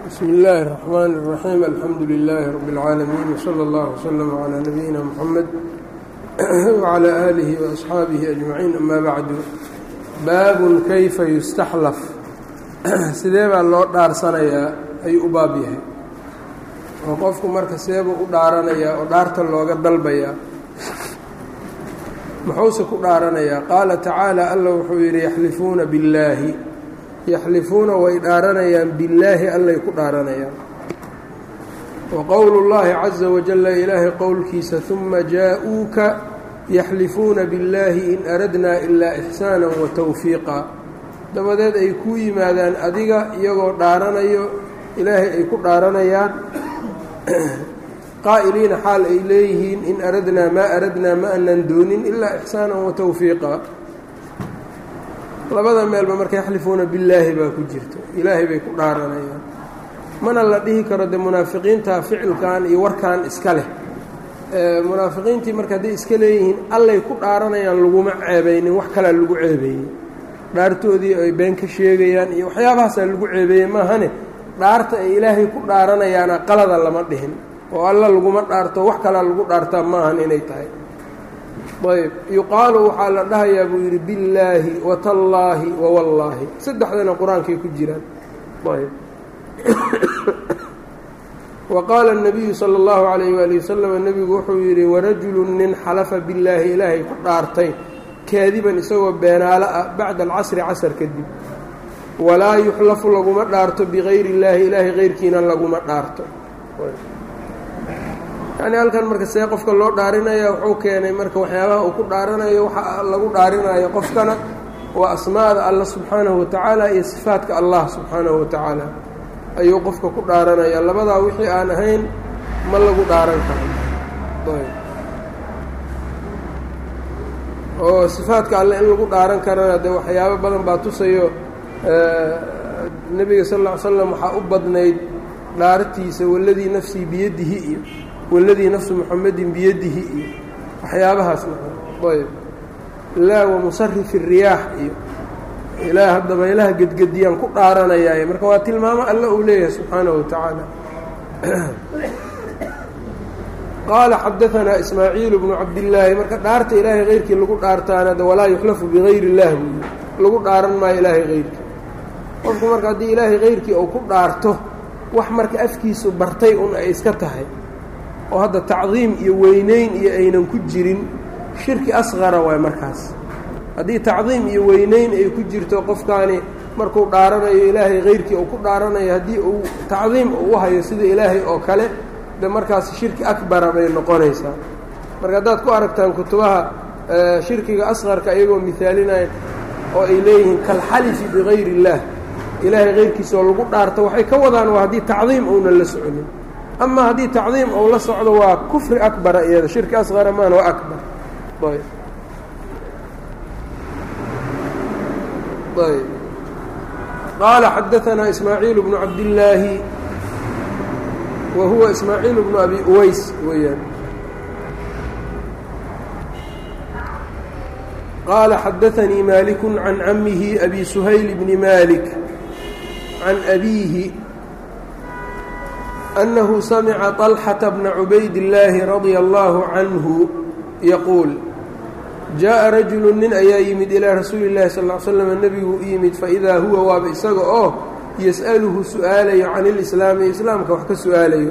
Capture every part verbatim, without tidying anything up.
بسم الله الرحمن الرحيم الحمد لله رب العالمين وصلى الله وسلم على نبينا محمد وعلى آله وأصحابه أجمعين أما بعد باب كيف يستحلف sidee baa loo dhaarsanayaa ayuu u baab yahay oo qofku marka seeba u dhaaranayaa oo dhaarta looga dalbayaa muxuuse ku dhaaranayaa qaala tacaala alla wuxuu yidhi yaxlifuuna billaahi yaxlifuuna way dhaaranayaan billaahi allay ku dhaaranayaan wa qowlu llaahi caza wajalla ilaahay qowlkiisa huma jaa-uuka yaxlifuuna billaahi in aradnaa ilaa ixsaana wa tawfiiqa dabadeed ay kuu yimaadaan adiga iyagoo dhaaranayo ilaahay ay ku dhaaranayaan qaa'iliina xaal ay leeyihiin in aradnaa maa aradnaa ma anan doonin ilaa ixsaanan wa tawfiiqa labada meelba marka yaxlifuuna billaahi baa ku jirto ilaahay bay ku dhaaranayaan mana la dhihi karo dee munaafiqiinta ficilkan iyo warkan iska leh munaafiqiintii marka hadday iska leeyihiin allay ku dhaaranayaan laguma ceebaynin wax kalaa lagu ceebeeyey dhaartoodii ay been ka sheegayaan iyo waxyaabahaasaa lagu ceebeeyey maahane dhaarta ay ilaahay ku dhaaranayaana qalada lama dhihin oo alla laguma dhaarto wax kalaa lagu dhaartaa maahan inay tahay ayb yuqaalu waxaa la dhahayaa buu yidhi billaahi watallaahi wawallaahi saddexdana qur-aankay ku jiraan ayb wa qaala الnabiyu salى اllahu عalayh waali wasalam nebigu wuxuu yidhi warajulu nin xalafa billaahi ilaahay ku dhaartay kaadiban isagoo beenaalo ah bacda alcasri casar kadib walaa yuxlafu laguma dhaarto bigayri اllaahi ilaahay keyrkiina laguma dhaarto yacni halkan marka see qofka loo dhaarinaya wuxuu keenay marka waxyaabaha uu ku dhaaranayo waxa lagu dhaarinayo qofkana waa asmaada allah subxaanahu watacaala iyo sifaadka allah subxaanahu watacaala ayuu qofka ku dhaaranaya labadaa wixii aan ahayn ma lagu dhaaran karo oo sifaadka alle in lagu dhaaran karana dee waxyaabo badan baa tusayo nebiga sal lla ly slam waxaa u badnayd dhaartiisa waladii nafsii biyadihi iyo waladii nafsu muxamedin biyadihi iyo waxyaabahaasna ayb laa wamusarifi الriyaax iyo ilaah haddaba ilaha gedgediyaan ku dhaaranayaaye marka waa tilmaamo alle uu leeyahay subxaanahu watacaala qaala xadaanaa ismaaciil bnu cabdillaahi marka dhaarta ilaahay keyrkii lagu dhaartaana de walaa yuxlafu bigayri اllah buuyi lagu dhaaran maayo ilaahay keyrkii qofku marka haddii ilaahay keyrkii uu ku dhaarto wax marka afkiisu bartay un ay iska tahay oo hadda tacdiim iyo weyneyn iyo aynan ku jirin shirki asqara waay markaas haddii tacdiim iyo weyneyn ay ku jirto qofkaani markuu dhaaranayo ilaahay keyrkii uu ku dhaaranayo haddii uu tacdiim uu hayo sida ilaahay oo kale de markaas shirki akbara bay noqonaysaa marka haddaad ku aragtaan kutubaha shirkiga asqarka iyagoo mihaalinaya oo ay leeyihiin kalxalifi bigayri اllaah ilaahay keyrkiisa oo lagu dhaarto waxay ka wadaan waa haddii tacdiim uunan la soconin ama haddii tacdiim ou la socdo waa kufri akbara iyada shirki asqara maan waa akbar ayb ayb qaala xadaanaa ismaaciil bnu cabdillaahi wa huwa ismaaciil bnu abi uways weeyaan qaala xadaanii maaliku can camihi abi suhayl bni malik can abiihi أنه سمع طلحة بن عبيد الله رضي الله عنه يقول جاء رجل nin ayaa yimid إلىa رasuuل اللahi صلى اه علي سلم نبiguu u yimid فإdaa huwa waaba isaga oo يسألهu su-aalayo can الإسلاami iسلاamka wax ka su-aalayo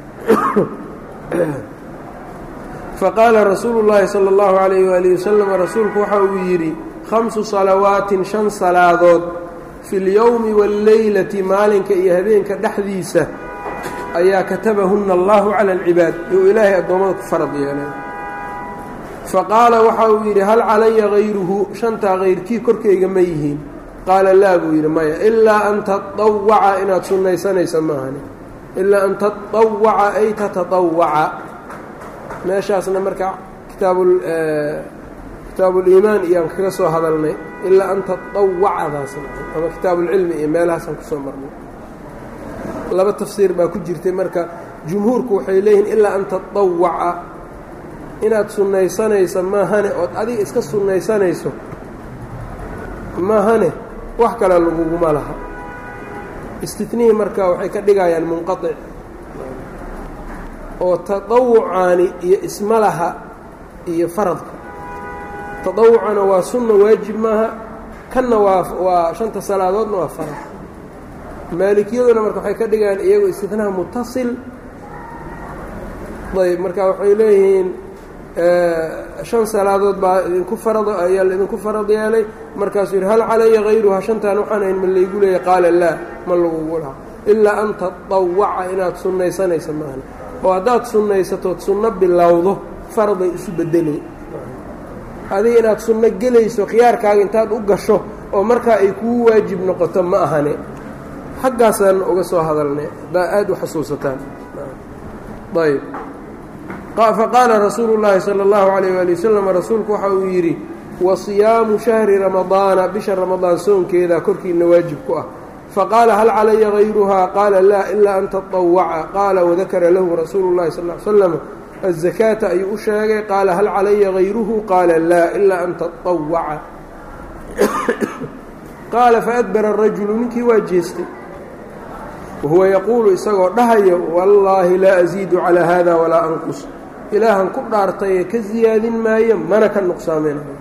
faqاala rasuulu الlahi صلى الlaه عليه وaلiه وسلم rasuulku waxa uu yidhi خمسu صلawaaت شhan salaadood في اليوم والleylةi maalinka iyo habeenka dhexdiisa ayaa katabahuna allahu cala alcibaad iyuu ilaahay addoommada ku farad yeelay faqaala waxa uu yidhi hal calaya hayruhu shantaa hayrkii korkayga ma yihiin qaala laa buu yidhi maya ilaa an tatawaca inaad sunnaysanaysa maahani ilaa an tatawaca ay tatatawaca meeshaasna marka kitaabul kitaabuliimaan iyaan kaga soo hadalnay ilaa an tatawacadaasna ama kitaabulcilmi iyo meelahaasaan kusoo marnay laba tafsiir baa ku jirtay marka jumhuurku waxay leeyihiin ilaa an tatawaca inaad sunnaysanayso maahane ood adiga iska sunnaysanayso maahane wax kale laguguma laha istitnihi marka waxay ka dhigayaan munqaطic oo taطawucaani iyo ismalaha iyo faradka taطawucana waa sunna waajib maaha kanna waa waa shanta salaadoodna waa farad maalikiyaduna marka waxay ka dhigayaan iyagu istitnaha mutasil ayb marka waxay leeyihiin shan salaadood baa idinku farado ayaa laidinku farad yeelay markaasuu yidhi hal calaya hayruha shantaan waxaan ahayn ma laygu leeyahy qaala laa ma lagugu laha ilaa an tatawaca inaad sunnaysanaysa maahna oo haddaad sunnaysatood sunno bilowdo faraday isu bedelay adiga inaad sunno gelayso khiyaarkaaga intaad u gasho oo markaa ay kuu waajib noqoto ma ahane xaggaasaan uga soo hadalnay haddaa aada u xasuusataan ayb faqaala rasuulu llaahi sala allahu calayh waali wasalam rasuulku waxa uu yidhi wa siyaamu shahri ramadaana bisha ramadaan soonkeeda korkiina waajib ku ah faqaala hal calaya hayruhaa qaala laa ilaa an tatawaca qaala wadakara lahu rasuulu llahi sal l slam azakaata ayuu u sheegay qaala hal calaya hayruhu qaala laa ilaa an tatawaca qaala faadbara arajulu ninkii waa jeestay wahuwa yaquulu isagoo dhahayo wallaahi laa asiidu calaa hada walaa anqus ilaahan ku dhaartayee ka siyaadin maayo mana ka nuqsaaminayo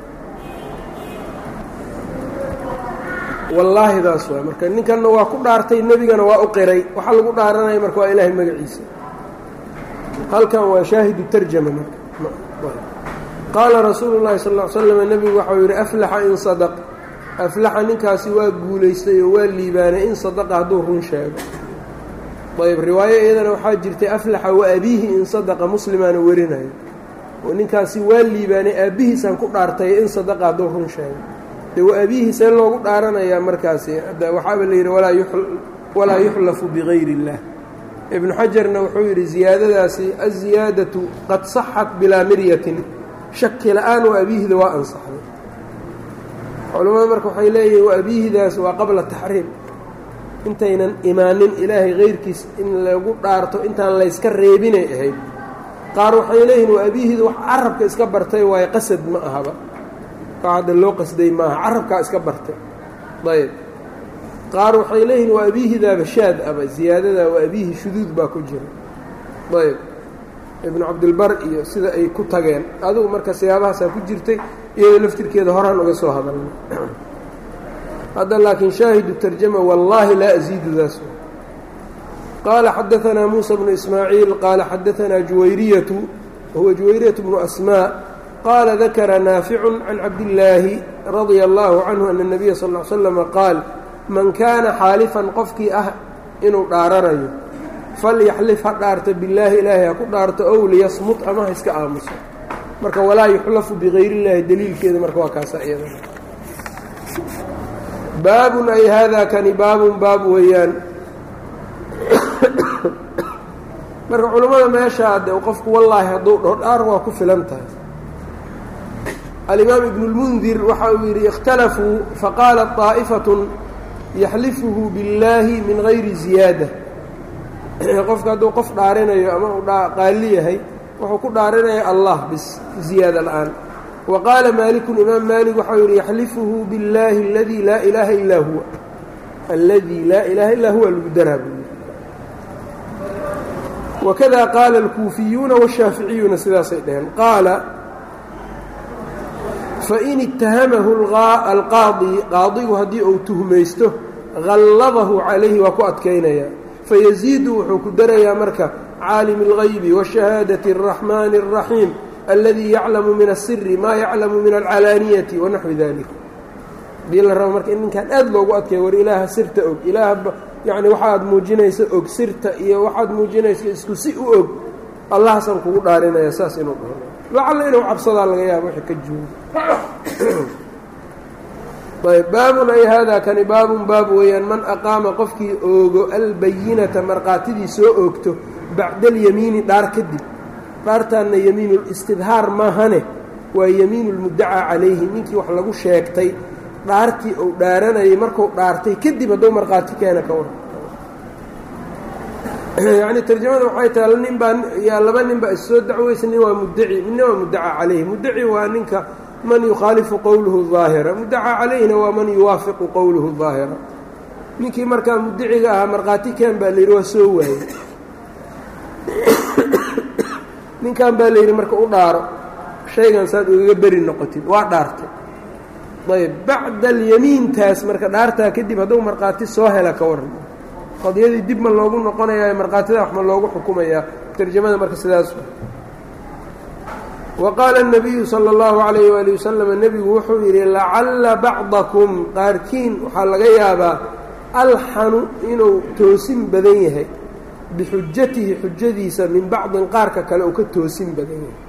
wallaahidaas waay marka ninkanna waa ku dhaartay nebigana waa u qiray waxaa lagu dhaaranaya marka waa ilaahay magaciisa halkan waa shaahidu tarjama marka qaala rasuulu llahi sal l slam nebigu waxau yidhi aflaxa in sadaq aflaxa ninkaasi waa guulaystay oo waa liibaanay in sadaqa hadduu run sheego ayb riwaayo iyadana waxaa jirtay aflaxa wa abiihi in sadaqa muslimaana warinayo oo ninkaasi waa liibaanay aabbihiisaan ku dhaartay in sadaqa hadduu run sheego dee wa abiihi see loogu dhaaranayaa markaasi waxaaba la yidhi walaa yuxlafu bigayri اllah ibnu xajarna wuxuu yidhi ziyaadadaasi aziyaadatu qad saxat bilaa miryatin shaki la-aan wa abiihida waa ansaxday culamada marka waxay leeyihin wa abiihidaas waa qabla taxriim intaynan imaanin ilaahay kayrkiis in lagu dhaarto intaan layska reebinay ahayd qaar waxay leeyihin wa abiihida wax carabka iska bartay waayo qasad ma ahaba wax hadda loo qasday maaha carabkaa iska bartay ayb qaar waxay leeyihin waa abiihidaaba shaad aba ziyaadadaa waa abiihi shuduud baa ku jira ayb ibnu cabdilbar iyo sida ay ku tageen adigu marka siyaabahaasaa ku jirtay iyadoo laftirkeeda horaan uga soo hadalnay hadda laakiin shaahidu tarjama wallaahi laa asiidudaas qaala xadaanaa muusa bnu ismaaciil qaala xadaanaa juwayriyatu wahuwa juwayriyatu bnu asmaa qaala dakara naaficun can cabdillaahi radia allaahu canhu ana nabiya sal l slama qaal man kaana xaalifan qofkii ah inuu dhaaranayo falyaxlif ha dhaarto billaahi ilaahay ha ku dhaarto ow liyasmut ama ha iska aamuso marka walaa yuxlafu bigayri illaahi daliilkeeda marka waa kaasa iyada baabun ay haadaa kani baabun baab weeyaan marka culammada meeshaa de qofku wallaahi hadduu dhaho dhaar waa ku filan tahay alimaam ibnu lmundir waxa uu yidhi ikhtalafuu faqaala طaa'ifatun yaxlifuhu billaahi min gayri ziyaada qofka hadduu qof dhaarinayo ama uu qaali yahay wuxuu ku dhaarinaya allah bis ziyaada la-aan wa qaala maalikun imaam maalik waxau yidhi yaxlifuhu billaahi aladii laa ilaaha illaa huwa alladii laa ilaaha illaa huwa lagu daraa buu yidhi wakada qaala alkuufiyuuna washaaficiyuuna sidaasay dhaheen qaala fain itahamahu alqaadi qaadigu haddii uu tuhmaysto halladahu calayhi waa ku adkaynayaa fayaziidu wuxuu ku darayaa marka caalimi اlgaybi washahaadati الraxmaani الraxiim aladii yaclamu min asiri maa yaclamu min alcalaaniyati wanaxwi dalik hadii la rabo marka in ninkan aad loogu adkeeyo war ilaaha sirta og ilaah yani waxaad muujinaysa og sirta iyo waxaad muujinaysa isku si u og allahaasaan kugu dhaarinaya saas inuu dhaho lacalla inuu cabsadaa laga yaabo wixii ka joogo ayb baabun ay haadaa kani baabun baab weeyaan man aqaama qofkii oogo albayinata markhaatidii soo oogto bacda alyamiini dhaar kadib dhaartaanna yamiinulistidhaar maahane waa yamiinu lmuddacaa calayhi ninkii wax lagu sheegtay dhaartii uu dhaaranayay marku dhaartay kadib hadduu markhaati keena ka waran yacni tarjamada waxay tahay nin baa yaa laba nin baa issoo dacweysa nin waa muddaci midna waa muddacaa calayhi muddaci waa ninka man yukhaalifu qowluhu daahira muddacaa calayhina waa man yuwaafiqu qowluhu daahira ninkii markaa mudiciga ahaa markhaati keen baa layidhi waa soo waayey ninkan baa layidhi marka u dhaaro shaygan saad ugaga beri noqotid waa dhaartay ayb bacda alyamiintaas marka dhaartaa kadib hadduu markhaati soo hela ka waran qadiyadii dib ma loogu noqonayaa markhaatida wax ma loogu xukumayaa tarjamada marka sidaas wa qaala الnabiyu salى اllahu عalayh waali wasalam nebigu wuxuu yidhi lacalla bacdakum qaarkiin waxaa laga yaabaa alxanu inuu toosin badan yahay bixujatihi xujadiisa min bacdin qaarka kale uu ka toosin badan yahay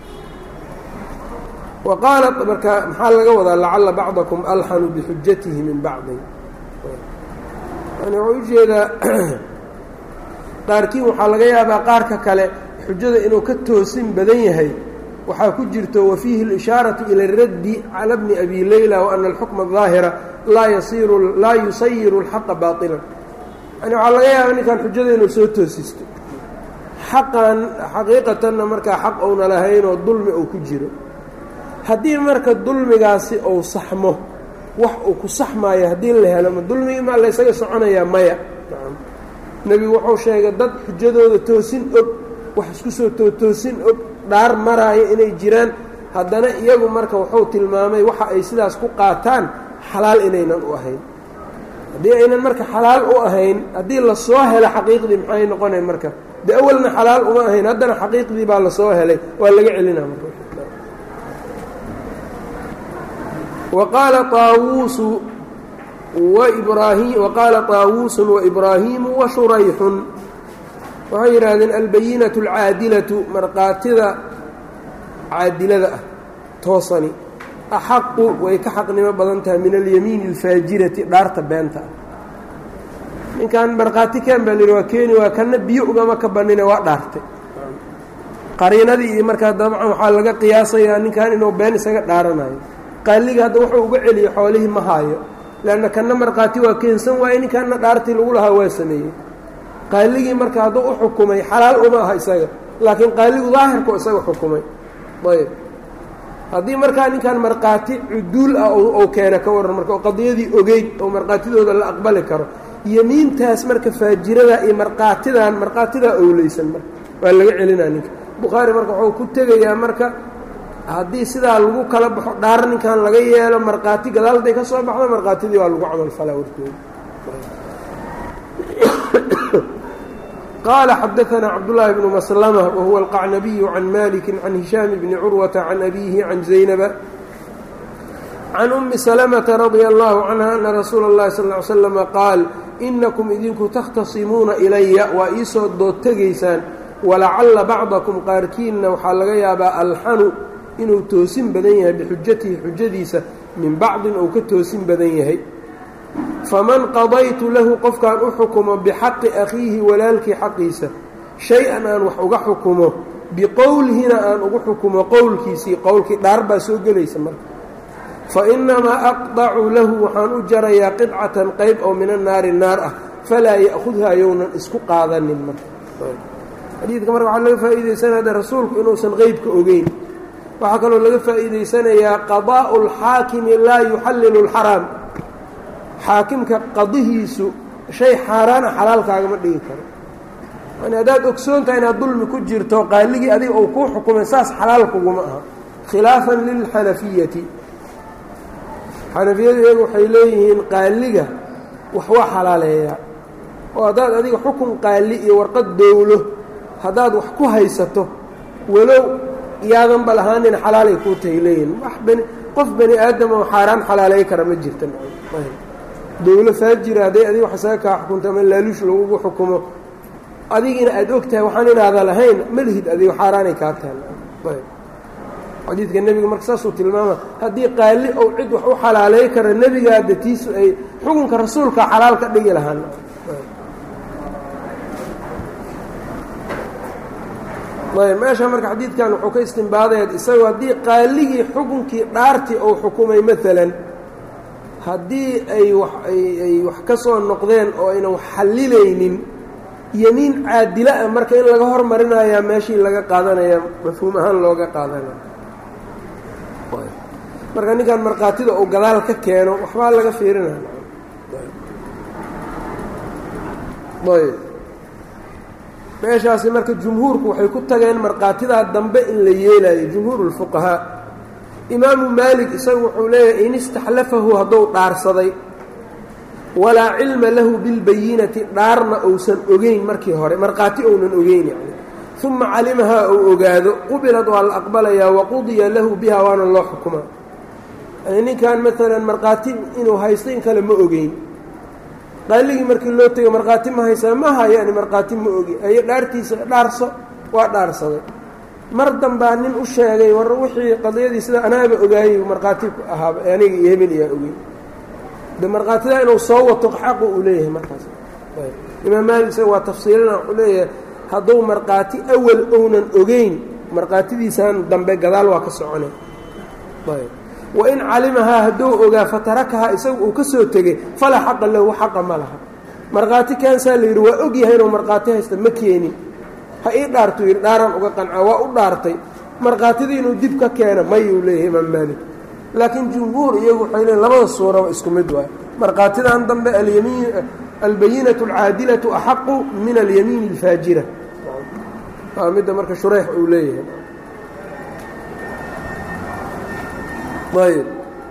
wa qaala marka maxaa laga wadaa lacalla bacdakum alxanu bixujatihi min bacdin yani wuxuu ujeedaa qaarkiin waxaa laga yaabaa qaarka kale xujada inuu ka toosin badan yahay waxaa ku jirto wafiihi اlishaaraةu ilى اraddi calى bni abi layla waana alxukma الظaahira laa yasiru laa yusayiru اlxaqa baطila yani waxaa laga yaabaa ninkan xujada inuu soo toosisto xaqan xaqiiqatanna markaa xaq ouna lahaynoo dulmi uu ku jiro haddii marka dulmigaasi uu saxmo wax uu ku saxmaayo haddii la helo ma dulmigii maa laysaga soconayaa maya nebigu wuxuu sheegay dad xujadooda toosin og wax isku soo tootoosin og dhaar maraayo inay jiraan haddana iyagu marka wuxuu tilmaamay waxa ay sidaas ku qaataan xalaal inaynan u ahayn haddii aynan marka xalaal u ahayn haddii lasoo helo xaqiiqdii maxay noqonay marka dee awalna xalaal uma ahayn haddana xaqiiqdii baa lasoo helay waa laga celinaa marka wa qaala taawuusu wabrahim waqaala taawuusun waibraahiimu washurayxun waxay yidhaahdeen albayinatu alcaadilatu markhaatida caadilada ah toosani axaqu way ka xaqnimo badan tahay min alyamiini alfaajirati dhaarta beenta ah ninkan markhaati keen baa layidhi waa keeni waa kana biyo ugama ka banine waa dhaartay qariinadii iyo markaa dabcan waxaa laga qiyaasayaa ninkan inuu been isaga dhaaranayo qaaliga hadda wuxuu uga celiyo xoolihii ma haayo leanna kana markhaati waa keensan waaye ninkanna dhaartii lagu lahaa waa sameeyey qaaligii marka hadduu u xukumay xalaal uma aha isaga laakiin qaaligu daahirku isaga xukumay ayb haddii markaa ninkan markhaati cuduul ah ou keena ka waran marka oo qadiyadii ogeyd oo markhaatidooda la aqbali karo yemiintaas marka faajirada iyo markhaatidan markhaatidaa owleysan marka waa laga celinaa ninka bukhaari marka wuxuu ku tegayaa marka haddii sidaa lagu kala baxo dhaar ninkan laga yeelo markhaati gadaal hadday ka soo baxdo markhaatidii waa lagu camal falaa warkooda qaala xadaثna cabdالlahi bnu maslmة wahuwa alqacnabiyu can maliki can hishaam bni curwata can abihi can zaynaba can umi salmةa radia allahu canha ana rasuula اllahi sal ly slama qaal inakum idinku takhtasimuuna ilaya waa iisoo dood tegaysaan walacalla bacdakum qaarkiinna waxaa laga yaabaa alxanu inuu toosin badan yahay bixujatihi xujadiisa min bacdin ou ka toosin badan yahay faman qadaytu lahu qofkaan u xukumo bixaqi akhiihi walaalkii xaqiisa shay-an aan wax uga xukumo biqowlihina aan ugu xukumo qowlkiisii qowlkii dhaar baa soo gelaysa marka fa inamaa aqdacu lahu waxaan u jarayaa qidcatan qayb oo min annaari naar ah falaa ya'khudhaa yownan isku qaadanin marka xadiidka marka waxaa laga faa'iidaysanaya rasuulku inuusan qeybka ogeyn waxaa kaloo laga faa'iidaysanayaa qadaa'u alxaakimi laa yuxallilu alxaraam xaakimka qadihiisu shay xaaraana xalaalkaagama dhigi karo yani haddaad ogsoon tahay inaad dulmi ku jirto qaaligii adiga uu kuu xukumay saas xalaal kuguma aha khilaafan lilxanafiyati xanafiyadu iyagu waxay leeyihiin qaaliga wax waa xalaaleeyaa oo haddaad adiga xukun qaali iyo warqad dowlo haddaad wax ku haysato walow iyaadanba lahaanina xalaalay kuu tahay leeyihin wax bani qof bani aadam oo xaaraan xalaaleey kara ma jirta dowlo faajira hadday adiga wax isaga kaa xukunto ama laaluush lagugu xukumo adigina aada og tahay waxaan inaada lahayn malhid adigo xaaraanay kaa tahay xadiidka nebiga marka saasuu tilmaama haddii qaali ou cid wax u xalaaleey kara nebigaa datiisu ay xukunka rasuulka xalaal ka dhigi lahaan ayb meesha marka xadiidkan wuxuu ka istimbaadayaa isagoo haddii qaaligii xukunkii dhaartii ou xukumay maalan haddii ay wax ay wax ka soo noqdeen oo aynan wax xallilaynin yemiin caadila ah marka in laga hormarinayaa meeshii laga qaadanaya mafhuum ahaan looga qaadanaya marka ninkan markhaatida uu gadaal ka keeno waxbaa laga fiirinaya ayb meeshaasi marka jumhuurku waxay ku tageen markhaatidaa dambe in la yeelayo jumhuur اlfuqahaa. imaamu maalik isagu wuxuu leeyahay in istaxlafahu hadduu dhaarsaday walaa cilma lahu bilbayinati dhaarna ousan ogeyn markii hore markhaati ounan ogeyn yani uma calimahaa ou ogaado qubilad waa la aqbalayaa waqudiya lahu biha waana loo xukumaa. yani ninkan maalan markhaati inuu haysto in kale ma ogeyn qaaligii markii loo tego markhaati ma haysaa ma hayani markhaati ma ogi ayo dhaartiisa dhaarso waa dhaarsaday mar dambaa nin u sheegay war wixii qadiyadii sida anaaba ogaayey markhaati ku ahaaba aniga iyo hebel iyaa ogeyn de markhaatidaa inuu soo wato xaqu uu leeyahay markaas. imaam maalik isaga waa tafsiilina wuxuu leeyahay hadduu markhaati awal ounan ogeyn markhaatidiisaan dambe gadaal waa ka socone. ayb wain calimahaa hadduu ogaa fatarakahaa isagu uu ka soo tegey falaa xaqa lahu xaqa ma laha. markhaati kaansaa la yidhi waa og yahay inuu markhaati haysta ma keenin ha ii dhaartuu yidhi dhaaraan uga qancaa waa u dhaartay markhaatidii inuu dib ka keena mayuu leeyahay imaam maalik. laakiin jumhuur iyagu waxay leeyiin labada suuraba isku mid waay markhaatidan dambe alyamiin albayinatu alcaadilatu axaqu min alyamiini alfaajira waa midda marka shureyx uu leeyahay. ayb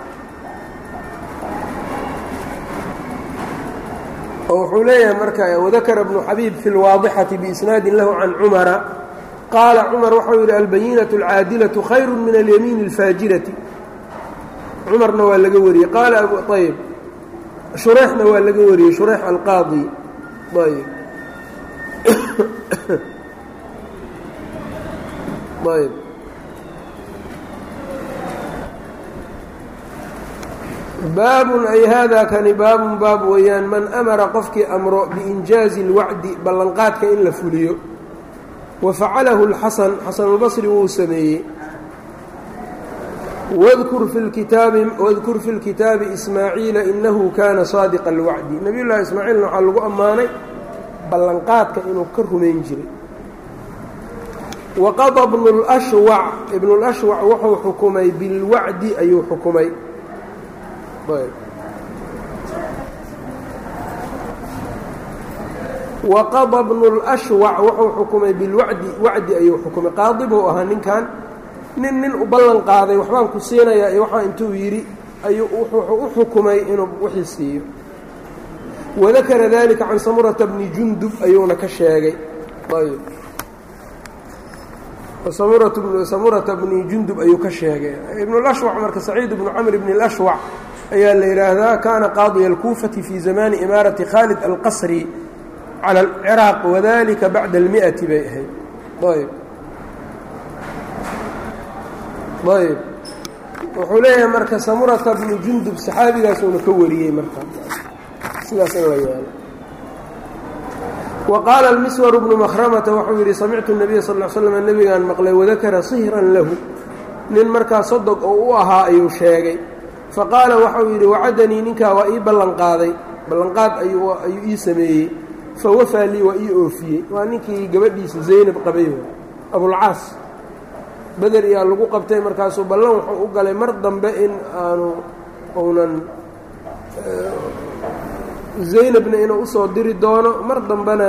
oo wuxuu leeyahay marka wadakara bnu xabiib fi lwaadixati biisnaadin lahu can cumara qaala cumar waxau yidhi albayinatu alcaadilatu khayru min alyamiini alfaajirati. cumarna waa laga wariyey qaala ayb shureyxna waa laga wariyey shureyx alqaadi. ayb ayb baabun ay haadaa kani baabun baab weeyaan man amara qofkii amro biinjaazi اlwacdi ballanqaadka in la fuliyo wa facalahu اlxasan xasanulbasri wuu sameeyey. wadkur fi kitaabi wadkur fi lkitaabi ismaaciila inahu kaana saadiqa alwacdi. nabiy llahi ismaaciilna waxaa lagu ammaanay ballanqaadka inuu ka rumayn jiray. waqada bnu lashwac ibnu lashwac wuxuu xukumay bilwacdi ayuu xukumay. waqada bnu lashwac wuxuu xukumay bilwacdi wacdi ayuu xukumay. qaadi buu ahaa ninkan nin nin u ballan qaaday waxbaan ku siinayaa iyo waxaa intuu yidhi ayuu wuxuu u xukumay inuu wixii siiyo. wadakara dalika can samurata bni jundub ayuuna ka sheegay. ayb samurata bni jundub ayuu ka sheegay. ibnulashwac marka saciid bnu camr bni lashwac ayaa la yidhaahdaa kaana qaadiya alkuufati fii zamaani imaarati khaalid alqasri cala alciraaq wadalika bacda almi'ati bay ahayd. ayb ayb wuxuu leeyahay marka samurata bnu jundub saxaabigaasuuna ka wariyey marka sidaas in la yeelo. wa qaala almiswar bnu makhramata wuxuu yidhi samictu nabiya sal l slam nebigaan maqlay wadakara sihran lahu nin markaa sodog oo u ahaa ayuu sheegay. faqaala waxau yidhi wacadanii ninkaa waa ii ballanqaaday ballanqaad ayuu ii sameeyey fawafaa lii waa ii oofiyey. waa ninkii gabadhiisa zaynab qabay abulcaas beder iyaa lagu qabtay markaasuu ballan wuxuu u galay mar dambe in aanu uunan zaynabna inuu usoo diri doono mar dambena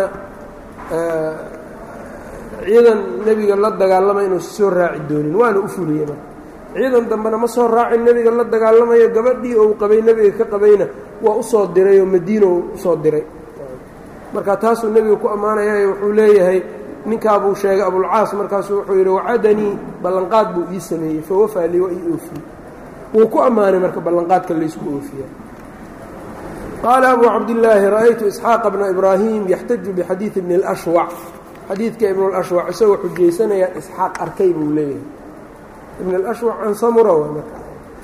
ciidan nebiga la dagaalamay inuusa soo raaci doonin waana u fuliyey marka ciidan dambena ma soo raacin nebiga la dagaalamayo gabadhii ou qabay nebiga ka qabayna waa usoo diray oo madiina u usoo diray. marka taasuu nebiga ku ammaanayayo wuxuu leeyahay ninkaabuu sheegay abulcaas markaasuu wuxuu yidhi wacadanii ballanqaad buu ii sameeyey fawafaa lii waa ii oofiyey. wuu ku ammaanay marka ballanqaadka laysku oofiya. qaala abu cabdillaahi ra'aytu isxaaqa bna ibraahim yaxtaju bixadiidi ibni اlashwac xadiidka ibn اlashwac isagoo xujaysanayaa isxaaq arkay buu leeyahay. ibn اlashwac can samura waa marka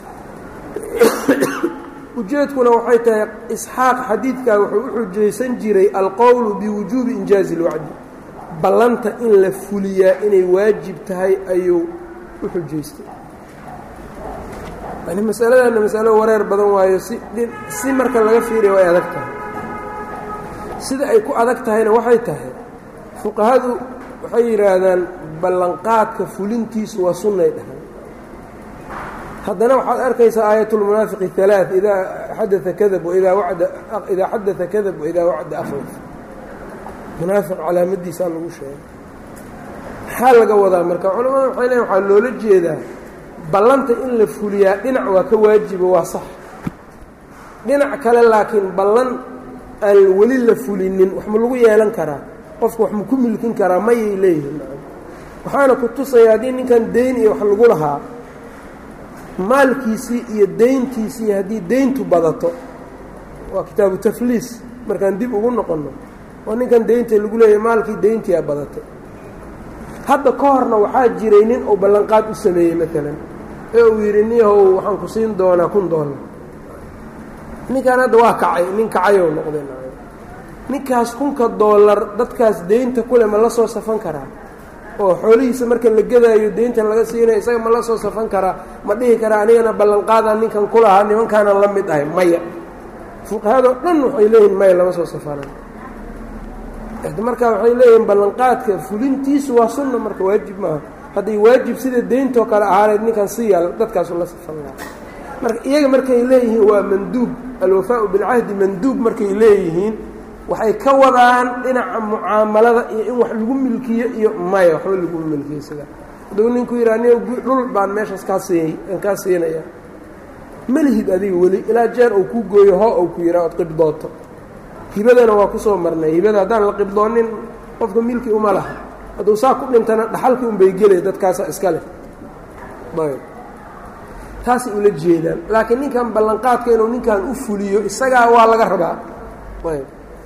ujeedkuna waxay tahay isxaaq xadiidkaa wuxuu u xujaysan jiray alqowlu biwujuubi injaazi اlwacdi ballanta in la fuliyaa inay waajib tahay ayuu u xujaystay. yani masaladana masalo wareer badan waayo si si marka laga fiiriya way adag tahay. sida ay ku adag tahayna waxay tahay fuqahadu waxay yidhaahdaan ballanqaadka fulintiisu waa sunnay dhahan. haddana waxaad arkaysaa aayatulmunaafiqi halaaث idaa xadaa kadab waidaa wada idaa xadaa kadab waidaa wacda akhlaf munaafiq calaamadiisaa lagu sheegay. maxaa laga wadaa marka? culamada waxay leeyiin waxaa loola jeedaa ballanta in la fuliyaa dhinac waa ka waajibo waa sax, dhinac kale laakiin ballan aan weli la fulinin wax ma lagu yeelan karaa? qofku wax ma ku milkin karaa? mayay leeyihiin. waxaana ku tusaya haddii ninkan dayn iyo wax lagu lahaa maalkiisii iyo dayntiisii haddii dayntu badato, waa kitaabu tafliis markaan dib ugu noqonno, oo ninkan daynta lagu leeyahay maalkii dayntiyaa badatay. hadda ka horna waxaa jiray nin uu ballanqaad u sameeyey maalan ee uu yidhi niyahow waxaan ku siin doonaa kun doolar. ninkan hadda waa kacay, nin kacayou noqday. ninkaas kunka doolar dadkaas daynta kule ma la soo safan karaa? oo xoolihiisa marka la gadaayo daynta laga siinaya isaga ma la soo safan karaa? ma dhihi karaa anigana ballanqaadaan ninkan ku lahaa nimankaanan la mid ahay? maya. fuqahado dhan waxay leeyihin maya, lama soo safanan. marka waxay leeyihiin ballanqaadka fulintiisu waa sunna, marka waajib maaha. hadday waajib sida dayntoo kale ahaaneed ninkan si yaal dadkaasu la safan lahaa. marka iyaga markay leeyihiin waa manduub, alwafaau bilcahdi manduub markay leeyihiin waxay ka wadaan dhinaca mucaamalada iyo in wax lagu milkiyo iyo maya waxba lagu milkiyo. sida hadduu ninku yidhaha ni dhul baan meeshaas kaa siiyey aan kaa siinaya, malihid adiga weli ilaa jeer uu kuu gooyo hoo uu ku yidhaha ood qibdooto. hibadana waa ku soo marnay, hibada haddaan la qibdoonin qofka milki uma laha. hadduu saa ku dhintana dhaxalkii unbay gelay dadkaasaa iska leh. ayb taasay ula jeedaan. laakiin ninkan ballanqaadka inuu ninkan u fuliyo isagaa waa laga rabaa. ayb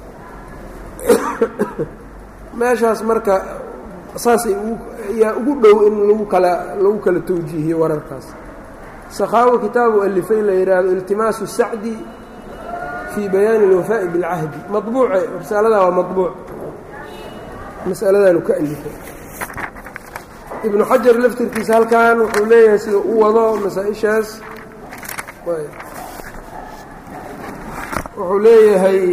meeshaas marka saasay yaa ugu dhow in lagu kala lagu kala tawjiihiyo wararkaas. sakaawo kitaabu alifay la yidhaahdo iltimaasu sacdi fii bayaani alwafaa'i bilcahdi, maطbuuce risaalada waa maطbuuc, masaladaanu ka alifay. ibnu xajar laftirkiisa halkan wuxuu leeyahay sida u wado masaa-ishaas. wuxuu leeyahay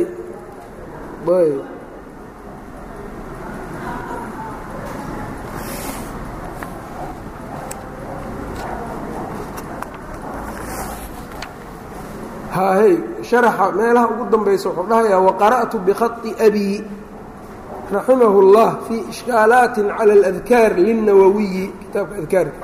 haahey sharaxa meelaha ugu dambaysa wuxuu dhahayaa waqara'tu bikhati abi raximahu اllah fii ishkaalaati cala aladkaar lilnawawiyi, kitaabka adkaarka.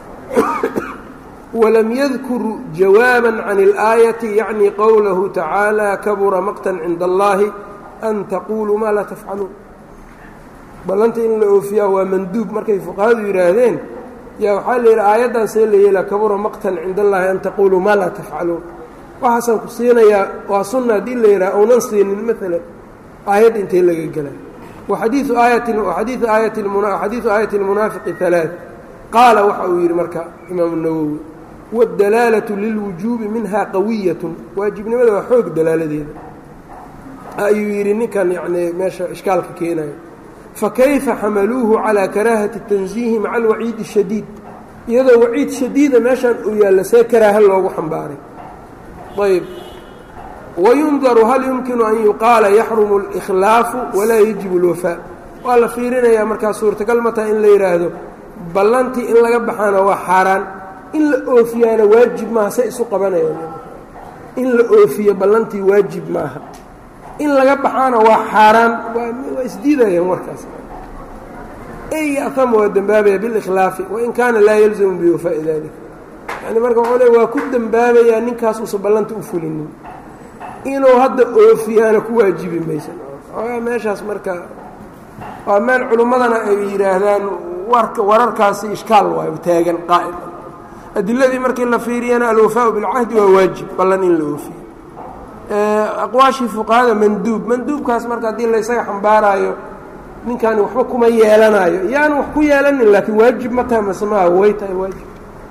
walam yadkur jawaaba can اlaayati yacni qowlahu tacaala kabura maqtan cinda allahi an taquluu maa laa tafcaluun. ballanta in la oofiyaa waa manduub markay fuqahadu yidhaahdeen yaa waxaa la yidhi aayaddan see la yeelaa kabura maqtan cinda allahi an taquluu maa laa tafcaluun. waxaasaan ku siinayaa waa sunna haddii la yidhaha ounan siinin maalan aayadda intay laga gelaa. waxadiiu aayatin xadiiu aayati xadiidu aayati اlmunaafiqi halaaث qaala waxa uu yidhi marka imaamu nawowi waاdalaalatu lilwujuubi minha qawiyatun, waajibnimada waa xoog dalaaladeeda ayuu yidhi ninkan yani meesha ishkaalka keenayo. fakayfa xamaluuhu calىa karaahati الtanziihi maca alwaciidi الshadiid, iyadoo waciid shadiida meeshaan uu yaalla see karaaha loogu xambaaray. ayb wayundaru hal yumkinu an yuqaala yaxrumu اlkhlaafu walaa yajibu اlwafaa. waa la fiirinayaa markaa suurtagal ma taha in la yidhaahdo ballantii in laga baxaana waa xaaraan, in la oofiyaana waajib maaha. say isu qabanayaan in la oofiyo ballantii waajib maaha, in laga baxaana waa xaaraan, waa isdiidayaan warkaas. ey ya'tama waa dembaabaya biاlkhlaafi wain kaana laa yalzamu biwafaa'i dalika. yani marka wuxuu le waa ku dembaabayaa ninkaas uusan ballanta u fulinin, inuu hadda oofiyaana ku waajibi maysan. meeshaas marka waa meel culummadana ay yidhaahdaan warka wararkaasi ishkaal waayo taagan qaa'im. adiladii markii la fiiriyana alwafaau bilcahdi waa waajib, ballan in la oofiyo. aqwaashii fuqahada manduub, manduubkaas marka haddii la ysaga xambaaraayo ninkaani waxba kuma yeelanayo, yaanu wax ku yeelanin laakiin waajib ma tahay mase maaha? way tahay waajib.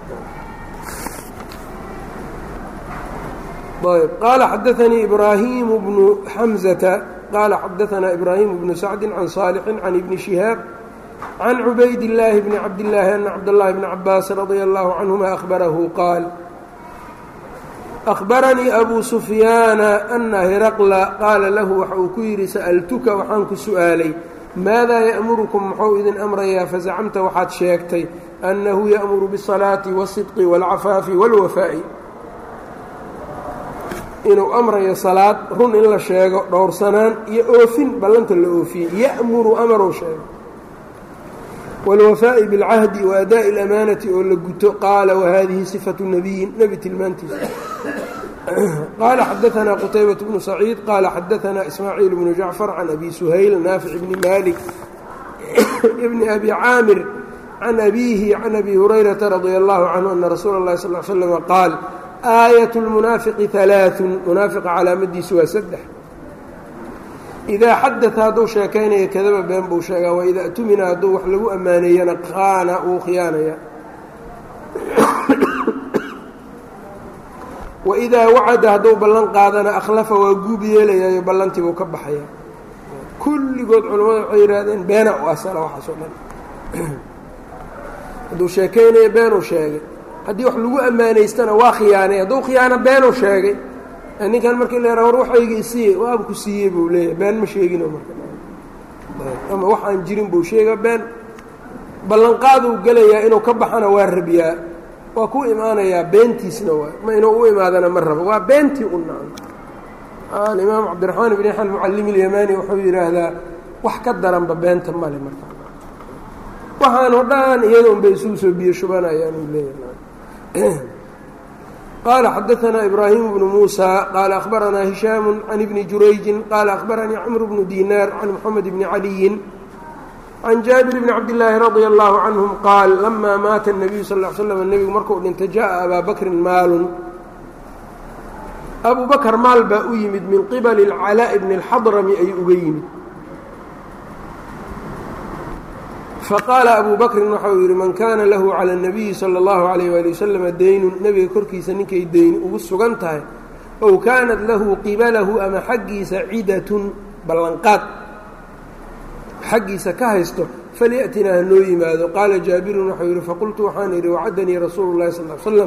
ayb qaala xadaanii ibraahimu bnu xamzata qaala xadaanaa ibraahimu bnu sacdi can saalixin can ibni shihaab can cubayd illaahi bni cabdillaahi ana cabdاllahi bni cabaas radia allahu canhuma ahbarahu qaal ahbaranii abu sufyaana ana hiraqla qaala lahu waxa uu ku yidhi sa'altuka waxaan ku su'aalay maadaa ya'murukum muxuu idin amrayaa fazacamta waxaad sheegtay annahu ya'muru biالsalaati waالsidqi wاlcafaafi wاlwafaa'i inuu amrayo salaad run in la sheego dhowrsanaan iyo oofin ballanta la oofiye ya'muru amaruu sheego wاlwafaaءi biاlcahdi waadaaءi اlamaanati oo la guto qaala wahadihi صifaةu nabiyin nebi tilmaantiisa qaala xadaثanaa qutaybaة bnu saciid qaala xadaثanaa ismaaciil bnu jacfar can abi suhayl naafic bni malik bni abi caamir can abiihi can abi hurayrata radia allahu canhu ana rasuula اllahi sal ly slm qaal aayat اlmunaafiqi ثalaaثun munaafiqa calaamadiisu waa saddex idaa xadata hadduu sheekaynaya kadaba been buu sheegaa waidaa tumina hadduu wax lagu ammaaneeyana qaana wuu khiyaanaya waidaa wacada hadduu ballan qaadana akhlafa waa guub yeelayayo ballantii buu ka baxaya kulligood culimmada waxay yidhaahdeen beena u asala waxaasoo dhan hadduu sheekaynaya beenuu sheegay haddii wax lagu ammaanaystana waa khiyaanay hadduu khiyaano beenuu sheegay ninkan markii la yaraa war waxayga isiiye waaba ku siiyey buu leeyahay been ma sheegino marka ama wax aan jirin buu sheega been ballanqaaduu gelayaa inuu ka baxana waa rabiyaa waa ku imaanayaa beentiisna waa ma inuu u imaadana ma rabo waa beentii u nacan alimaam cabdiraxmaan ibn yaxan mucallim ilyamani wuxuu yidhaahdaa wax ka daranba beenta male marka waxaanoo dhan iyada unbay isugu soo biyo shubanayaan uu leeyahay qaala xadaثanaa ibraahimu bnu muusa qaala akhbaranaa hishaamu can ibni jurayjin qaala akhbaranii camru bnu dinaar can moxamed bni caliyin can jaabir bni cabdillaahi radia allahu canhum qaal lamaa maata الnabiyu sal ly slam nebigu markuu dhintay jaءa abaa bakrin maalun abu bakr maal baa u yimid min qibali اlcalaaءi bni اlxadrami ayuu uga yimid faqaala abu bakrin waxau yidhi man kaana lahu cala الnabiyi salى اllahu alayh wali wasalama daynun nebiga korkiisa ninkay deyni ugu sugan tahay ow kaanat lahu qibalahu ama xaggiisa cidatun ballanqaad xaggiisa ka haysto falyaأtinaa hanoo yimaado qaala jaabirun waxau yidhi faqultu waxaan idhi wacadanii rasuulu اllahi sal l slam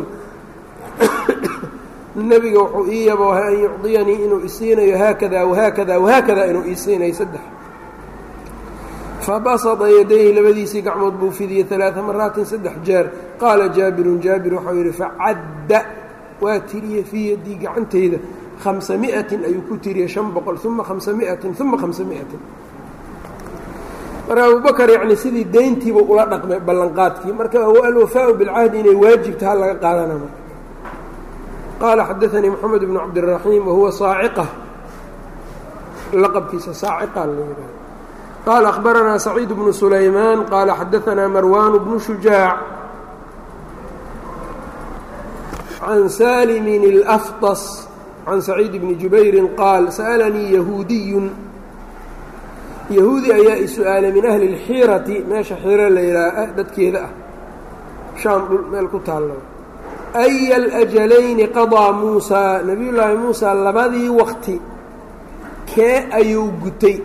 nebiga wuxuu ii yaboohay an yucdiyanii inuu isiinayo haakada wahaakada wahaakada inuu ii siinayo saddex fabasada yadayhi labadiisii gacmood buu fidiyey alaaa maraatin saddex jeer qaala jaabirun jaabir waxau yidhi facadda waa tiriyey fii yaddii gacantayda hamsa miatin ayuu ku tiriyey shan boqol uma hamsa miatin uma hamsa miatin marka abubakar yacni sidii deyntiiba ula dhaqmay ballanqaadkii marka alwafaau bilcahdi inay waajibtaha laga qaadana marka qaala xadaanii moxamed bnu cabdiraxiim wahuwa saaciqa laqabkiisa saaciqa la yidhaha qaala akhbaranaa saciid bnu sulaymaan qaala xadaanaa marwaanu bnu shujaac can saalimin اlaftas can saciid bni jubayrin qaal sa'alanii yahuudiyun yahuudi ayaa i su-aalay min ahli اlxiirati meesha xiiro la yidhaaha dadkeeda ah shaam dhul meel ku taallo aya alajalayni qadaa muusaa nebiyullaahi muusaa labadii waqti kee ayuu gutay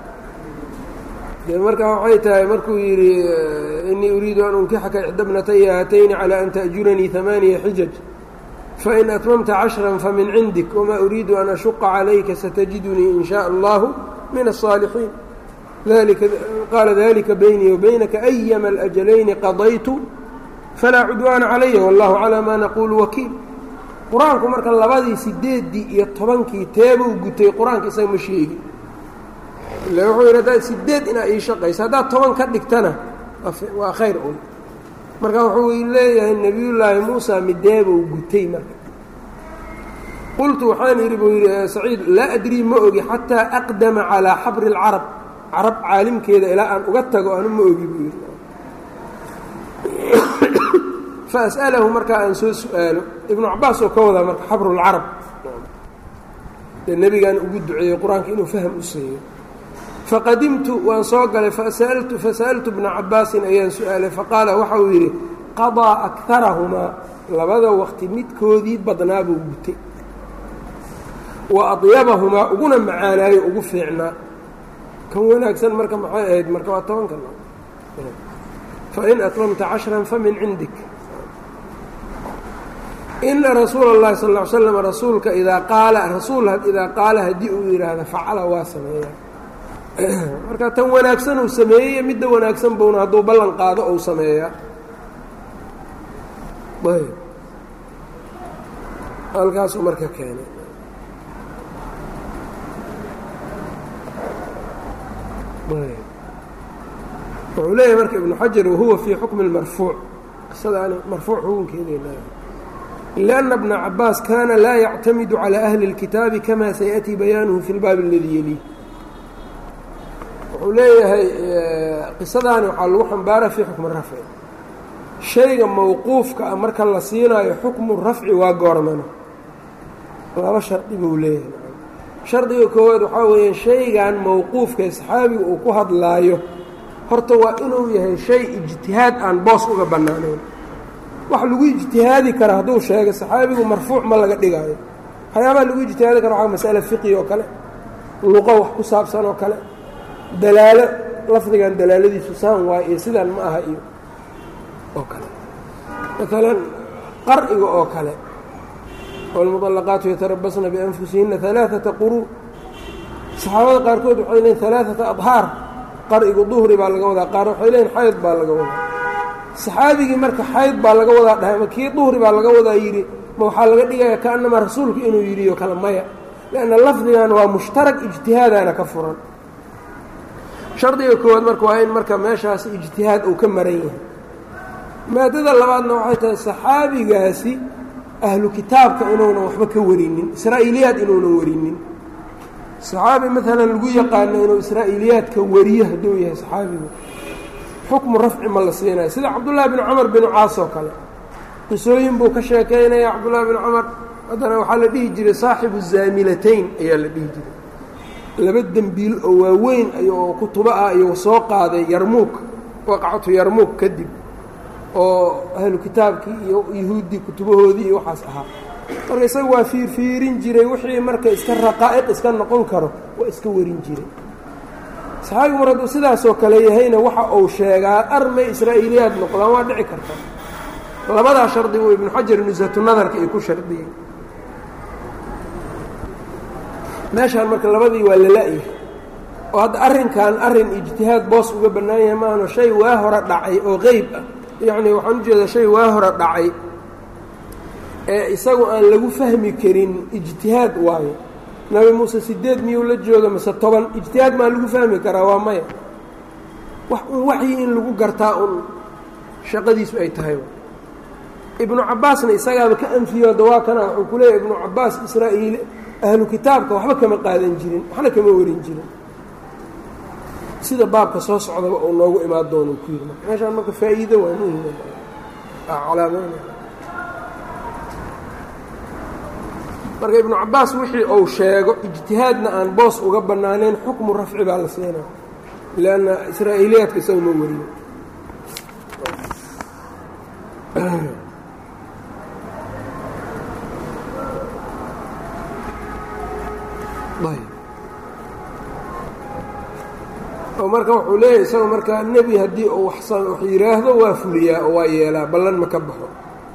dee markaa waxay tahay markuu yidhi inii uriidu an unkixaka ixda bnataya haatayni calaa an ta'juranii hamaaniya xijaj fain atmamta cashran famin cindik wamaa uriidu an ashuqa calayka satajidunii in shaء allahu min الصaalixiin qaala dalika baynii wabaynaka ayama alajalayni qadaytu falaa cudwaana calaya wallahu calaa maa naquulu wakiil qur-aanku marka labadii sideeddii iyo tobankii teebuu gutay qur-aanka isaga ma sheegi ille wuxuu yidhi haddaad sideed inaa ii shaqayso haddaad toban ka dhigtana waa khayr un marka wuxuu leeyahay nebiyullaahi muusa mideebuu gutay marka qultu waxaan idhi buu yidhi saciid laa adrii ma ogi xataa aqdama calaa xabri اlcarab carab caalimkeeda ilaa aan uga tago anu ma ogi buu yidhi faas'alahu markaa aan soo su-aalo ibnu cabaas oo ka wadaa marka xabru اlcarab dee nebigaan ugu duceeyey qur-aanka inuu fahm u siiyo faqadimtu waan soo galay fasaltu fasa'altu bna cabaasin ayaan su-aalay faqaala waxa uu yidhi qadaa akarahumaa labada waqti midkoodii badnaa buu gutay wa adyabahumaa uguna macaanaayo ugu fiicnaa kan wanaagsan marka maxay ahayd marka waa tobanka fain atmamta cashran famin cindik ina rasuula اllahi sal ll ly slam rasuulka idaa qaala rasuul idaa qaala haddii uu yidhaahda facala waa sameeyaa marka tan wanaagsan uu sameeyey midda wanaagsan buuna hadduu ballan qaado ou sameeyaa halkaasuu marka keenay wuxuu leeyahay marka ibnu xajar wahuwa fii xukmi اlmarfuuc qisadaani marfuuc xukunkeeday leedahay liأnna bna cabaas kana laa yactamidu calى ahli اlkitaabi kama sayaأtii bayaanuhu fi اlbaabi اladii yeliih wuxuu leeyahay qisadaani waxaa lagu xambaara fii xukmi rafci shayga mawquufka ah marka la siinaayo xukmu rafci waa goormana laba shardi buu leeyahay shardiga koowaad waxaa weeye shaygan mawquufkae saxaabiga uu ku hadlaayo horta waa inuu yahay shay ijtihaad aan boos uga bannaanayn wax lagu ijtihaadi kara hadduu sheego saxaabigu marfuuc ma laga dhigaayo waxyaabaha lagu ijtihaadi kara waxaa masale fiqi oo kale luqo wax ku saabsan oo kale dalaalo lafdigan dalaaladiisu saan waay iyo sidaan ma aha iyo oo kale maalan qar'iga oo kale wاlmuطalaqaatu yatarabasna bianfusihina alaaثata quruu saxaabada qaarkood waxay leeyiin alaaثata adhaar qar'igu duhri baa laga wadaa qaar waxay leeyiin xayd baa laga wadaa saxaabigii marka xayd baa laga wadaa dhahay ma kii duhri baa laga wadaa yidhi ma waxaa laga dhigaya kaanama rasuulku inuu yidhi oo kale maya lanna lafdigan waa mushtarak ijtihaadaana ka furan shardiga koowaad marka waa in marka meeshaas ijtihaad uu ka maran yahay maadada labaadna waxay tahay saxaabigaasi ahlu kitaabka inuunan waxba ka warinin israa'iiliyaad inuunan warinin saxaabi maalan lagu yaqaano inuu israa'iiliyaadka wariyo hadduu yahay saxaabigu xukmu rafci ma la siinayo sida cabdullaahi binu camar binu caas oo kale qisooyin buu ka sheekaynaya cabdullaahi binu camar haddana waxaa la dhihi jiray saaxibu zaamilatayn ayaa la dhihi jiray laba dembiil oo waaweyn ayoo kutubo ah ayuu soo qaaday yarmuug waqacatu yarmuug kadib oo ahlu kitaabkii iyo yahuuddii kutubahoodii iyo waxaas ahaa marka isaga waa fiirfiirin jiray wixii marka iska raqaa'iq iska noqon karo waa iska warin jiray saxaabigu mar hadduu sidaasoo kale yahayna waxa uu sheegaa armay israa'iiliyaad noqdaan waa dhici karta labadaa shardi buu ibnu xajar nusatu nadarka ay ku shardiyey meeshaan marka labadii waa lala-yahay oo hadda arrinkan arrin ijtihaad boos uga bannaan yahay maahano shay waa hore dhacay oo qeyb ah yacni waxaan ujeedaa shay waa hore dhacay ee isagu aan lagu fahmi karin ijtihaad waayo nabi muuse sideed miyuu la jooga mase toban ijtihaad maa lagu fahmi karaa waa maya wax un waxyi in lagu gartaa un shaqadiisu ay tahay ibnu cabbaasna isagaaba ka anfiyo dawaa kana wuxuu ku leeyahay ibnu cabbaas israa'iil ahlu kitaabka waxba kama qaadan jirin waxna kama warin jirin sida baabka soo socdaba uu noogu imaan doono ku yiri meeshaan marka faa'iido waa muhiim ah calaamada marka ibnu cabbaas wixii uu sheego ijtihaadna aan boos uga bannaanayn xukmu rafci baa la siinaa lanna israa'iiliyaadka isaga ma wariyo oo marka wuxuu leeyahay isagoo markaa nebi haddii uu waxsan wax yidhaahdo waa fuliyaa oo waa yeelaa ballan ma ka baxo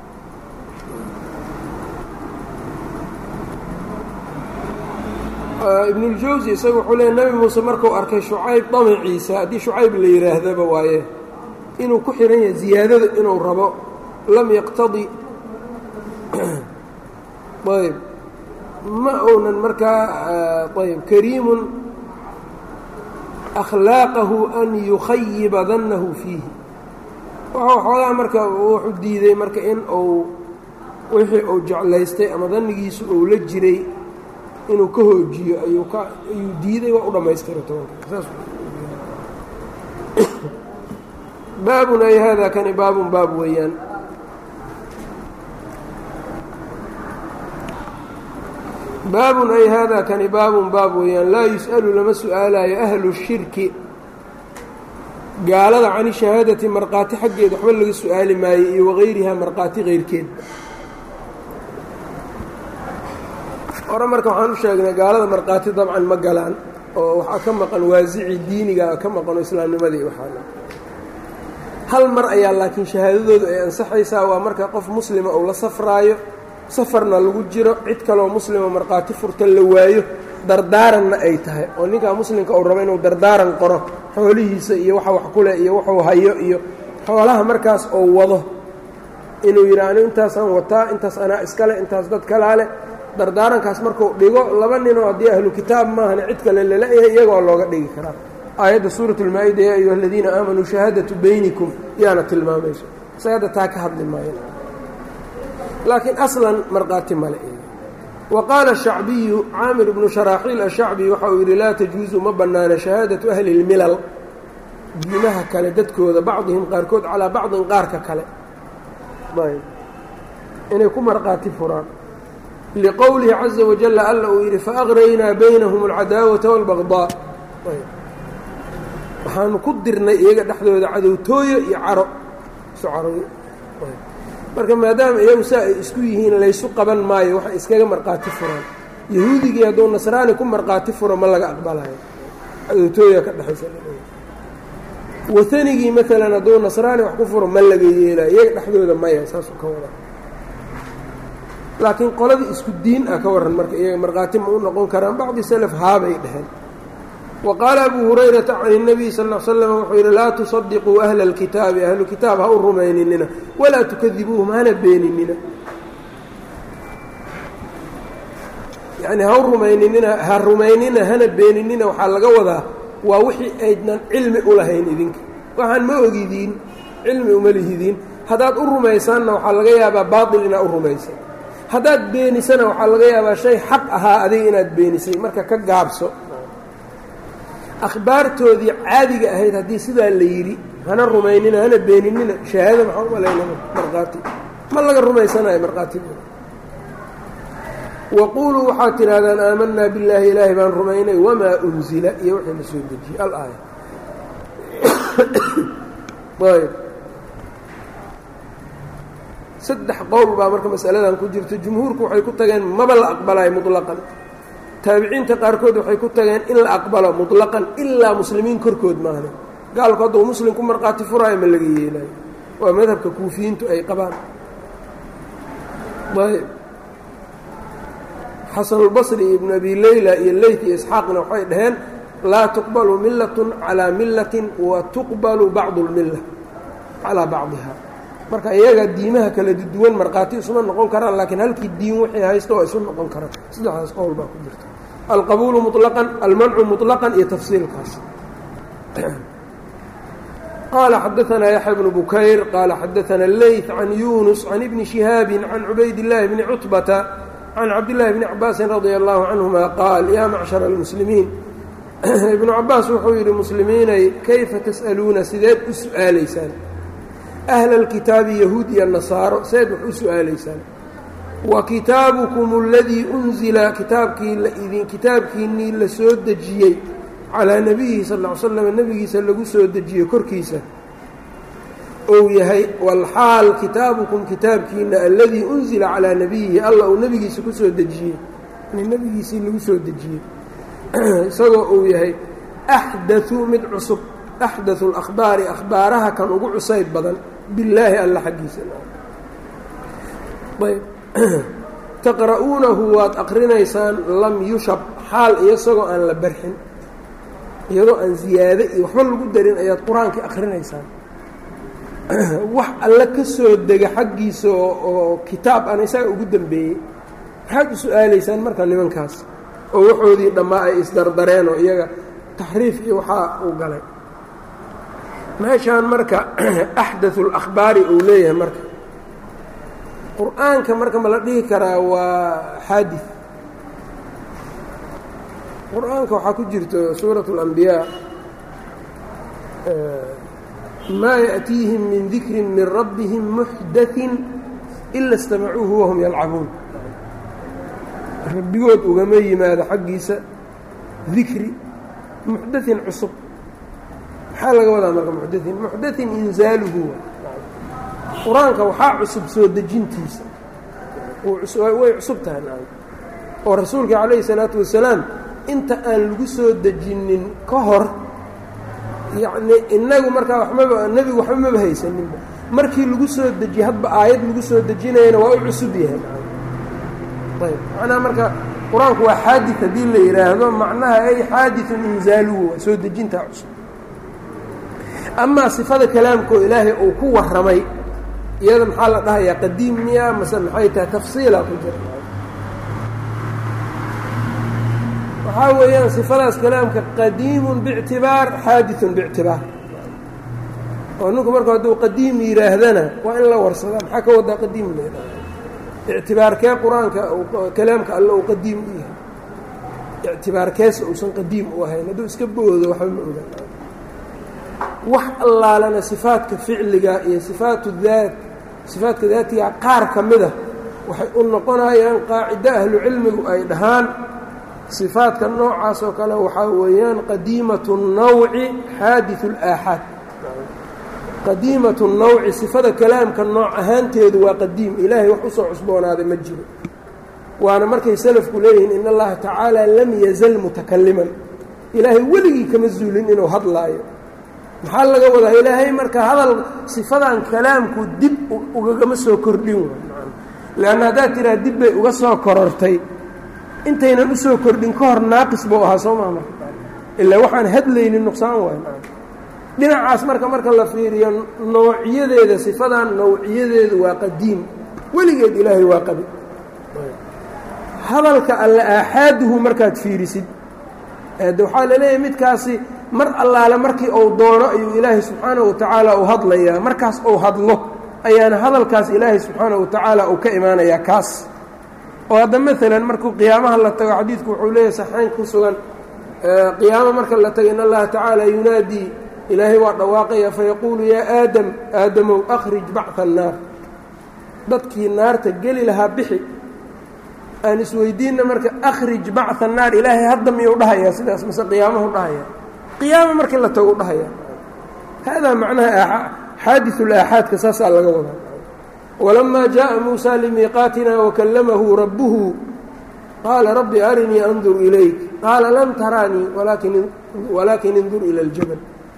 ibnuljawsi isaga wuxuu leeyahy nebi muuse markuu arkay shucayb damaciisa haddii shucayb la yidhaahdaba waaye inuu ku xihan yahay ziyaadada inuu rabo lam yaqtadi ayb ma uunan markaa ayb kariimun akhlaaqahu an yukhayiba dannahu fiihi wuxuu xoogaa marka wuxuu diiday marka in uu wixii uu jeclaystay ama dannigiisu uu la jiray inuu ka hoojiyo ayuu ka ayuu diiday waa u dhammaystiray tobanka saas baabun ay haadaa kani baabun baab weeyaan baabun ay haadaa kani baabun baab weeyaan laa yus'alu lama su'aalaayo ahlu shirki gaalada cani shahaadati markhaati xaggeeda waxba laga su'aali maayo iyo wagayrihaa markhaati keyrkeed hore marka waxaan u sheegnay gaalada markhaati dabcan ma galaan oo waxaa ka maqan waasici diiniga ka maqan oo islaamnimadii waxaana hal mar ayaa laakiin shahaadadoodu ay ansaxaysaa waa marka qof muslima uu la safraayo safarna lagu jiro cid kaloo muslima markhaati furta la waayo dardaaranna ay tahay oo ninkaa muslimka uu rabo inuu dardaaran qoro xoolihiisa iyo waxa wax ku leh iyo wuxuu hayo iyo xoolaha markaas oo wado inuu yidhi anigu intaasaan wataa intaas anaa iskale intaas dad kalaa leh dardaarankaas markuu dhigo laba ninoo haddii ahlu kitaab maahane cid kale lala-yahay iyagoo looga dhigi karaa aayadda suurat اlmaa-ida yaa ayuha aladiina aamanuu shahaadatu baynikum yaana tilmaamayso isaga taa ka hadli maayo laakiin aslan markhaati male wa qaala الshacbiyu caamir bnu sharaaxiil ashacbi waxa uu yidhi laa tajuusu ma bannaana shahaadatu ahli اlmilal diimaha kale dadkooda bacdihim qaarkood calaa bacdin qaarka kale inay ku markhaati furaan liqowlihi caza wajalla alla uu yidhi faaqraynaa baynahum alcadaawata wاlbagdaa waxaanu ku dirnay iyaga dhexdooda cadowtooyo iyo caro isu caroyo marka maadaama iyagu saa ay isku yihiin laysu qaban maayo waxay iskaga markhaati furaan yahuudigii hadduu nasraani ku markhaati furo ma laga aqbalayo cadowtooya ka dhexaysa wahanigii maalan hadduu nasraani wax ku furo ma laga yeelayo iyaga dhexdooda maya saasuu ka wadaa laakiin qoladii isku diin ah ka warran marka iyaga markhaati ma u noqon karaan bacdi salaf haabay dheheen wa qaala abuu hurayrata can الnabiy sal ll l slam wuxuu yidhi laa tusadiquu ahla اlkitaabi ahlu kitaab ha u rumayninina walaa tukadibuuhum hana beeninina yani ha u rumayninina ha rumaynina hana beeninina waxaa laga wadaa waa wixii aydnan cilmi u lahayn idinka waxaan ma ogidiin cilmi uma lihidiin haddaad u rumaysaanna waxaa laga yaabaa baaطil inaad u rumaysa haddaad beenisana waxaa laga yaabaa shay xaq ahaa adiga inaad beenisay marka ka gaabso akhbaartoodii caadiga ahayd haddii sidaa la yidhi hana rumaynina hana beeninina shahaada maxaa umalaynaa markhaati ma laga rumaysanayo markhaatigooda waquuluu waxaad tidhahdaan aamanaa billaahi ilaahay baan rumaynay wamaa unzila iyo wixii la soo dejiyey alaaya ayb saddex qowl baa marka masaladan ku jirta jumhuurku waxay ku tageen maba la aqbalayo muطlaqan taabiciinta qaarkood waxay ku tageen in la aqbalo muطlaqan ilaa muslimiin korkood maahne gaalku hadduu muslim ku markhaati furaayo ma laga yeelayo waa madhabka kuufiyiintu ay qabaan ayb xasanulbasri iyo ibnu abi leyla iyo leyt iyo isxaaqna waxay dhaheen laa tuqbalu millatun calaa millatin wa tuqbalu bacdu اlmilla calaa bacdiha marka iyaga diimaha kala duwan markhaati isuma noqon karaan laakiin halkii diin wixii haysto waa isu noqon karaan saddexdaas qowl baa ku jirta alqabuulu muطlaqan almancu muطlaqan iyo tafsiilkaas qaala xadaanaa yaxya bnu bukayr qaala xadaana leyt can yunus can ibni shihaabi can cubayd illaahi bni cutbata can cabdillaahi bni cabaasin radia allahu canhuma qaal yaa macshara almuslimiin ibnu cabaas wuxuu yidhi muslimiinay kayfa tas'aluuna sideed u su'aalaysaan ahla alkitaabi yahuud iyo nasaaro seed wax u su'aalaysaan wa kitaabukum aladii unzila kitaabkii laidin kitaabkiinnii la soo dejiyey calaa nebiyihi sal ll ly slam nebigiisa lagu soo dejiyey korkiisa ou yahay walxaal kitaabukum kitaabkiina aladii unzila calaa nebiyihi alla uu nebigiisa ku soo dejiyey yani nebigiisii lagu soo dejiyey isagoo uu yahay axdatu mid cusub axdathu alakhbaari akhbaaraha kan ugu cusayb badan billaahi alla xaggiisa ayb taqra'uunahu waad aqrinaysaan lam yushab xaal iyo isagoo aan la barxin iyadoo aan ziyaade iyo waxba lagu darin ayaad qur-aankii akrinaysaan wax alla ka soo dega xaggiisa oo kitaab aan isaga ugu dambeeyey maxaad u su-aalaysaan marka nimankaas oo waxoodii dhammaa ay isdardareen oo iyaga taxriif iyo waxaa uu galay meeshaan marka axdathu alakhbaari uu leeyahay marka qur-aanka marka ma la dhihi karaa waa xaadid qur-aanka waxaa ku jirto suurat اlanbiyaa maa yaأtiihim min dikrin min rabbihim muxdaثin ila اstamacuuhu wahum yalcabuun rabbigood ugama yimaado xaggiisa dikri muxdaثin cusub maxaa laga wadaa marka muxdaثin muxdaثin inzaaluhu qur-aanka waxaa cusub soo dejintiisa way cusub tahay oo rasuulka calayhi الsalaatu wasalaam inta aan lagu soo dejinin ka hor yacnii innagu markaa waxmaba nebigu waxba maba haysaninba markii lagu soo dejiye hadba aayad lagu soo dejinayana waa u cusub yahay ayb macnaha marka qur-aanku waa xaadid haddii la yidhaahdo macnaha ay xaadidun inzaaluhu waa soo dejintaa cusub amaa sifada kalaamkoo ilaahay uu ku warramay iyada maxaa la dhahayaa qadiim miya mase maxay tahay tafsiilaa ku jira waxaa weeyaan sifadaas kalaamka qadiimun biictibaar xaadithun biictibaar oo ninku marka hadduu qadiim yidhaahdana waa in la warsadaa maxaa ka wadaa qadiim leedahay ictibaarkee qur-aanka kalaamka alle uu qadiim u yahay ictibaarkeesa uusan qadiim u ahayn hadduu iska boodo waxba ma ogaan wax allaalana sifaadka ficliga iyo sifaatu daat sifaadka daatiga qaar ka mida waxay u noqonayaan qaacido ahlu cilmigu ay dhahaan sifaadka noocaas oo kale waxaa weeyaan qadiimatu nawci xaadiثu اlaaxaad qadiimatu nawci sifada kalaamka nooc ahaanteedu waa qadiim ilaahay wax usoo cusboonaaday ma jiro waana markay salafku leeyihiin in allaha tacaala lam yazal mutakaliman ilaahay weligii kama zuulin inuu hadlaayo maxaa laga wadaa ilaahay marka hadal sifadan kalaamku dib ugagama soo kordhin leanna haddaad tiraa dib bay uga soo korortay intaynan usoo kordhin ka hor naaqis buu ahaa soo maa marka ilaa waxaan hadlaynin nuqsaan waay dhinacaas marka marka la fiiriyo nawciyadeeda sifadan nawciyadeedu waa qadiim weligeed ilaahay waa qabi hadalka alla aaxaaduhu markaad fiirisid de waxaa laleeyahay midkaasi mar allaale markii uu doono ayuu ilaahay subxaanahu watacaala uu hadlayaa markaas uu hadlo ayaana hadalkaas ilaahay subxaanahu watacaala uu ka imaanayaa kaas oo hadda maalan markuu qiyaamaha la tago xadiidku wuxuu leeyahay saxayn ku sugan qiyaamo marka la tago in allaha tacaala yunaadii ilaahay waa dhawaaqaya fayaquulu yaa aadam aadamow akhrij bacثa annaar dadkii naarta geli lahaa bixi aan isweydiinna marka akhrij bacثa annaar ilaahay hadda miyuu dhahayaa sidaas mase qiyaamahu dhahaya qiyaamo markii la tago u dhahaya haadaa macnaha xaadiثu laaxaadka saasaa laga wadaa walamaa jaءa muusa limiiqaatina wakallamahu rabbuhu qaala rabbi arinii andur ilayk qaala lam taraanii walaakin indur ila اljabal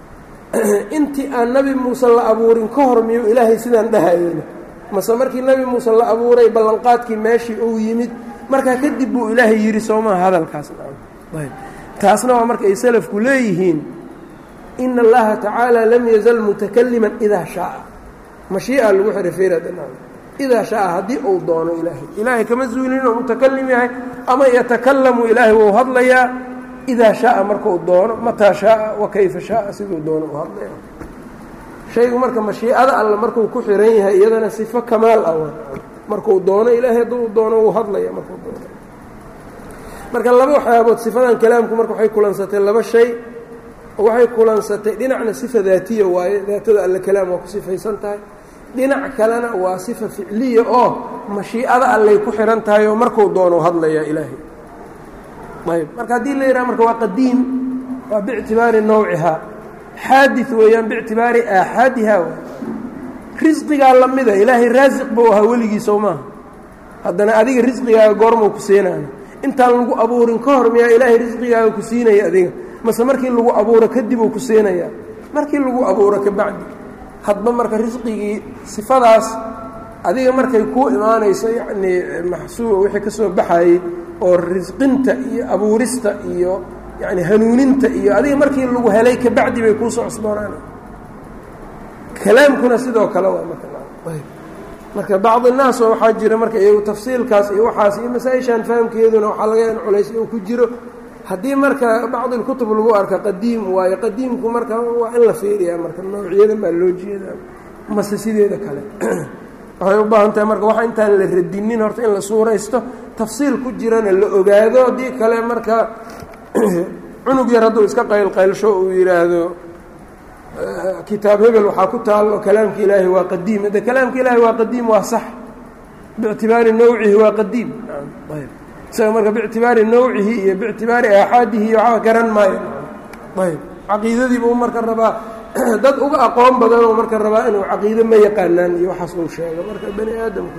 intii aan nebi muuse la abuurin ka hor miyuu ilaahay sidaan dhahayeyna mase markii nebi muuse la abuuray ballanqaadkii meeshii uu yimid markaa kadib buu ilaahay yidhi soomaa hadalkaas taasna waa marka ay salafku leeyihiin ina allaha tacaala lam yazal mutakaliman idaa shaaa mashii'a lagu xihay feerada idaa shaaa haddii uu doono ilaahay ilaahay kama zuulin inuu mutakalim yahay ama yatakalamu ilaahay wuu hadlayaa idaa shaaa markuu doono mataa shaaa wa kayfa shaaa siduu doono u hadlaya shaygu marka mashiicada alla markuu ku xiran yahay iyadana sifo kamaal ah markuu doono ilaahay hadduu doono wuu hadlaya markuu doono marka laba waxyaabood sifadan kalaamku marka waxay kulansatay laba shay waxay kulansatay dhinacna sifa daatiya waaye daatada alle kalaam waa ku sifaysan tahay dhinac kalena waa sifa ficliya oo mashiicada allay ku xihan tahay oo markuu doono hadlaya ilaahay ayb marka haddii la yidhaha marka waa qadiim waa biictibaari nawcihaa xaadid weeyaan biictibaari aaxaadihaa waay risqigaa lamida ilaahay raasiq buu ahaa weligii sow maaha haddana adiga risqigaaga goormuu ku seenayo intaan lagu abuurin ka hor miyaa ilaahay risqigaaga ku siinaya adiga mase markii lagu abuuro kadib uu ku siinayaa markii lagu abuuro ka bacdi hadba marka risqigii sifadaas adiga markay kuu imaanayso yacnii maxsuuba wixii ka soo baxayey oo risqinta iyo abuurista iyo yacni hanuuninta iyo adiga markii lagu helay ka bacdi bay kuusoo cusboonaanay kalaamkuna sidoo kale waa marka marka bacd الnaas oo waxaa jira marka iyagu tafsiilkaas iyo waxaas iyo masaa-ishaan fahamkeeduna waxaa laga yan culays uu ku jiro haddii marka bacd اlkutub lagu arka qadiim waayo qadiimku marka waa in la fiiriyaa marka nawciyadan baa loo jeedaa mase sideeda kale waxay u baahan tahay marka waxa intaan la radinin horta in la suuraysto tafsiil ku jirana la ogaado haddii kale marka cunug yar hadduu iska qaylqaylsho uu yidhaahdo kitaab hebel waxaa ku taalo kalaamka ilaahi waa qadiim de kalaamka ilaahi waa qadiim waa sax biictibaari nawcihi waa qadiim ayb isaga marka biictibaari nawcihi iyo biictibaari aaxaadihi waxaa garan maayo ayb caqiidadiiba u marka rabaa dad uga aqoon badan oo marka rabaa inuu caqiide ma yaqaanaan iyo waxaas uu sheego marka bani aadamku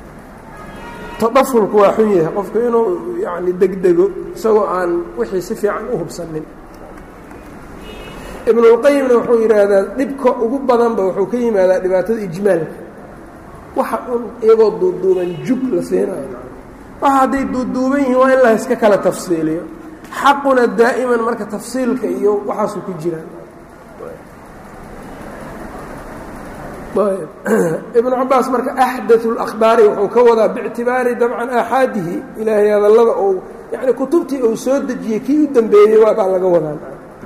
tadafulku waa xun yahay qofku inuu yani degdego isagoo aan wixii si fiican u hubsanin ibnulqayimna wuxuu yidhaahdaa dhibka ugu badanba wuxuu ka yimaadaa dhibaatada ijmaalka waxa un iyagoo duuduuban jug la siinayo waxa hadday duuduuban yihiin waa in la iska kala tafsiiliyo xaquna daa'iman marka tafsiilka iyo waxaasuu ku jiraan ibnu cabaas marka axdathu اlakhbaari wuxuu ka wadaa biictibaari dabcan aaxaadihi ilaahay hadallada ou yacni kutubtii uu soo dejiyey kii u dambeeyey waa baa laga wadaan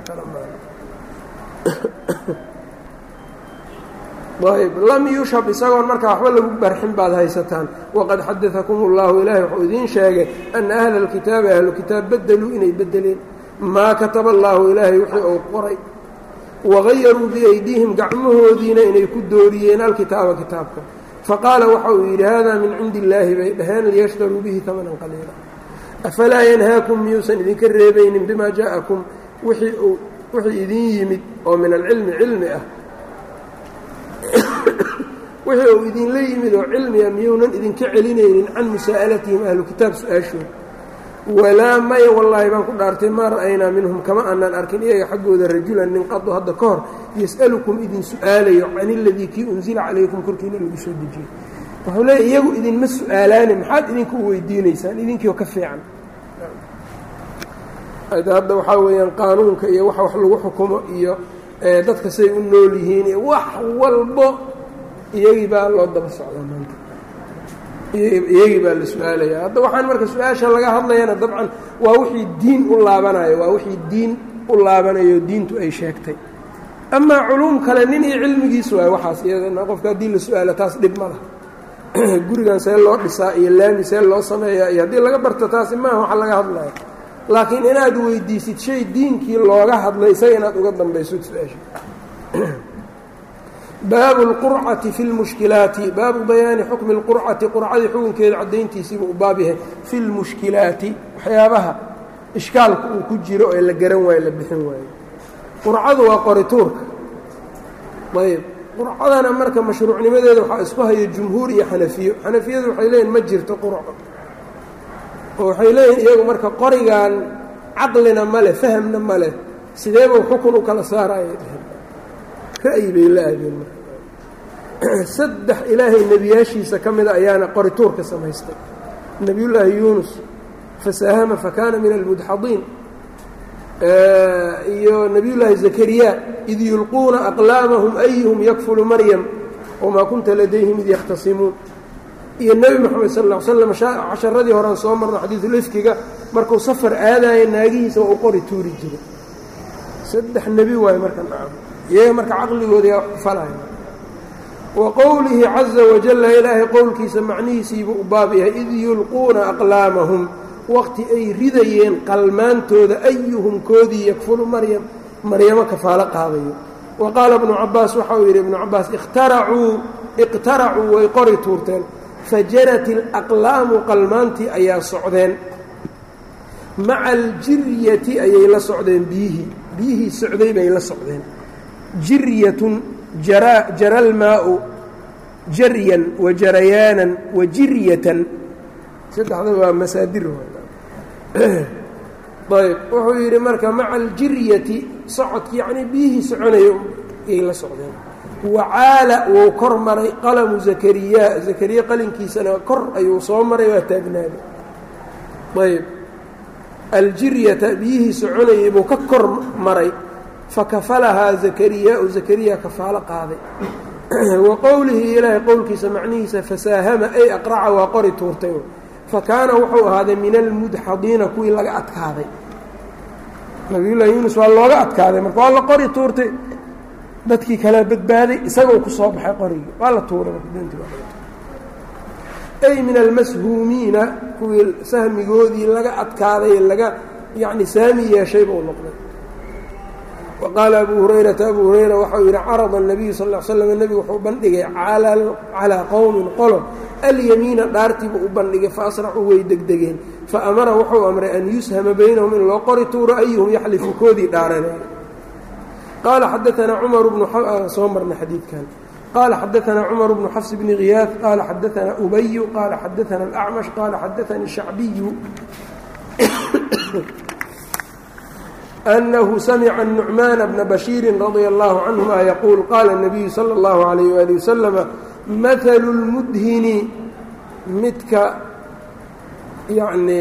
ayb lam yushab isagoon markaa waxba lagu barxin baad haysataan waqad xadaakum اllahu ilaahay wuxuu idiin sheegay ana ahla اlkitaabi ahlu kitaab bedeluu inay bedeleen maa kataba allaahu ilaahay wixii uu qoray wagayaruu biaydiihim gacmahoodiina inay ku dooriyeen alkitaaba kitaabka faqaala waxa uu yidhi hada min cindi illaahi bay dhaheen liyashtaruu bihi amanan qaliila afalaa yanhaakum miyuusan idinka reebaynin bimaa jaa'akum wixii uu wixii idin yimid oo min alcilmi cilmi ah wixii uu idinla yimid oo cilmiga miyuunan idinka celinaynin can musaa'alatihim ahlu kitaab su-aashooda walaa maya wallaahi baan ku dhaartay maa ra'aynaa minhum kama aanaan arkin iyaga xaggooda rajulan nin qadu hadda ka hor yas'alukum idin su'aalayo can iladii kii unsila calaykum korkiina lagu soo dejiyey wuxuu leeya iyagu idinma su'aalaane maxaad idinku u weydiinaysaan idinkiioo ka fiican hadda waxaa weeyaan qaanuunka iyo waxa wax lagu xukumo iyo dadka say u nool yihiin iyo wax walbo iyagii baa loo daba socdaa maanta iyagii baa la su-aalaya hadda waxaan marka su-aasha laga hadlayana dabcan waa wixii diin u laabanayo waa wixii diin u laabanayo diintu ay sheegtay amaa culuum kale nin iyo cilmigiis waayo waxaas iyadana qofka haddii la su-aalo taas dhib ma lah gurigan see loo dhisaa iyo laami see loo sameeyaa iyo haddii laga barto taasi maaha waxa laga hadlaya laakiin inaad weydiisid shay diinkii looga hadlay isaga inaad uga dambayso su-aasha baabu اlqurcati fi اlmushkilaati baabu bayaani xukmi اlqurcati qurcadii xukunkeeda caddayntiisiiba u baab yahay fi اlmushkilaati waxyaabaha ishkaalka uu ku jiro ee la garan waayo la bixin waayo qurcadu waa qorituurka ayb qurcadana marka mashruucnimadeeda waxaa isku haya jumhuur iyo xanafiyo xanafiyadu waxay leeyihin ma jirto qurco oo waxay leeyihin iyagu marka qorigan caqlina ma leh fahamna ma leh sideebuu xukun u kala saaraya dheheen ra'yi bay la aadeen marka saddex ilaahay nebiyaashiisa ka mida ayaana qorituurka samaystay nebiyullaahi yuunus fasaahama fakaana min almudxadiin iyo nebiyullaahi zakariya id yulquuna aqlaamahum ayuhum yakfulu maryam wamaa kunta ladayhim id yakhtasimuun iyo nebi moxamed sal ll ly slam casharadii horean soo marno xadiisulifkiga markuu safar aadaayo naagihiisa waa u qori tuuri jiray saddex nebi waayo marka nacam iyaga marka caqligooda yaa falaya wa qowlihi caza wajalla ilaahay qowlkiisa macnihiisiibuu u baab yahay id yulquuna aqlaamahum waqti ay ridayeen qalmaantooda ayuhum koodii yakfulu maryam maryamo kafaalo qaadayo wa qaala ibnu cabaas waxa uu yidhi ibnu cabaas ikhtaracuu iqtaracuu way qori tuurteen fajarat ilaqlaamu qalmaantii ayaa socdeen maca aljiryati ayay la socdeen biyihii biyihii socday bay la socdeen jiryatun jara jara almaau jaryan wa jarayaanan wa jiryatan saddexda waa masaadir ayb wuxuu yidhi marka maca aljiryati socodki yacnii biyihii soconayo ayay la socdeen wacaala wuu kor maray qalamu zakariya zakariya qalinkiisana kor ayuu soo maray waa taagnaaday ayb aljiryata biyihii soconayay buu ka kor maray fakafalahaa zakariyaau zakariya kafaalo qaaday wa qowlihi ilaahay qowlkiisa macnihiisa fasaahama ay aqraca waa qori tuurtay fa kaana wuxuu ahaaday min almudxadiina kuwii laga adkaaday nabiyullaahi yuunus waa looga adkaaday marka waa la qori tuurtay dadkii kala badbaaday isagoo ku soo baxay qorigii waa la tuuray ay min almashuumiina kuwii sahmigoodii laga adkaaday laga yacni saami yeeshay buu noqday wa qaala abuu hurayrata abuu hurayra waxau yidhi carada الnabiyu sal ll ly slam nebigu wuxuu bandhigay calaa qowmin qolo alyamiina dhaartiibuu u bandhigay faasracuu way degdegeen faamara wuxuu amray an yushama baynahum in loo qori tuuro ayuhum yaxlifu koodii dhaaranay qaala xadaanaa cumar bnu soo marna xadiidkan qaala xadaanaa cumar bnu xafs bni khiyaad qaala xadaanaa ubayu qaala xadaana alacmash qaala xadaanii shacbiyu أنه سمع النعمان بن بشير رضي الله عنهما يقول قال النبي صلى الله عليه وآله وسلم مثل المدهن midka يعني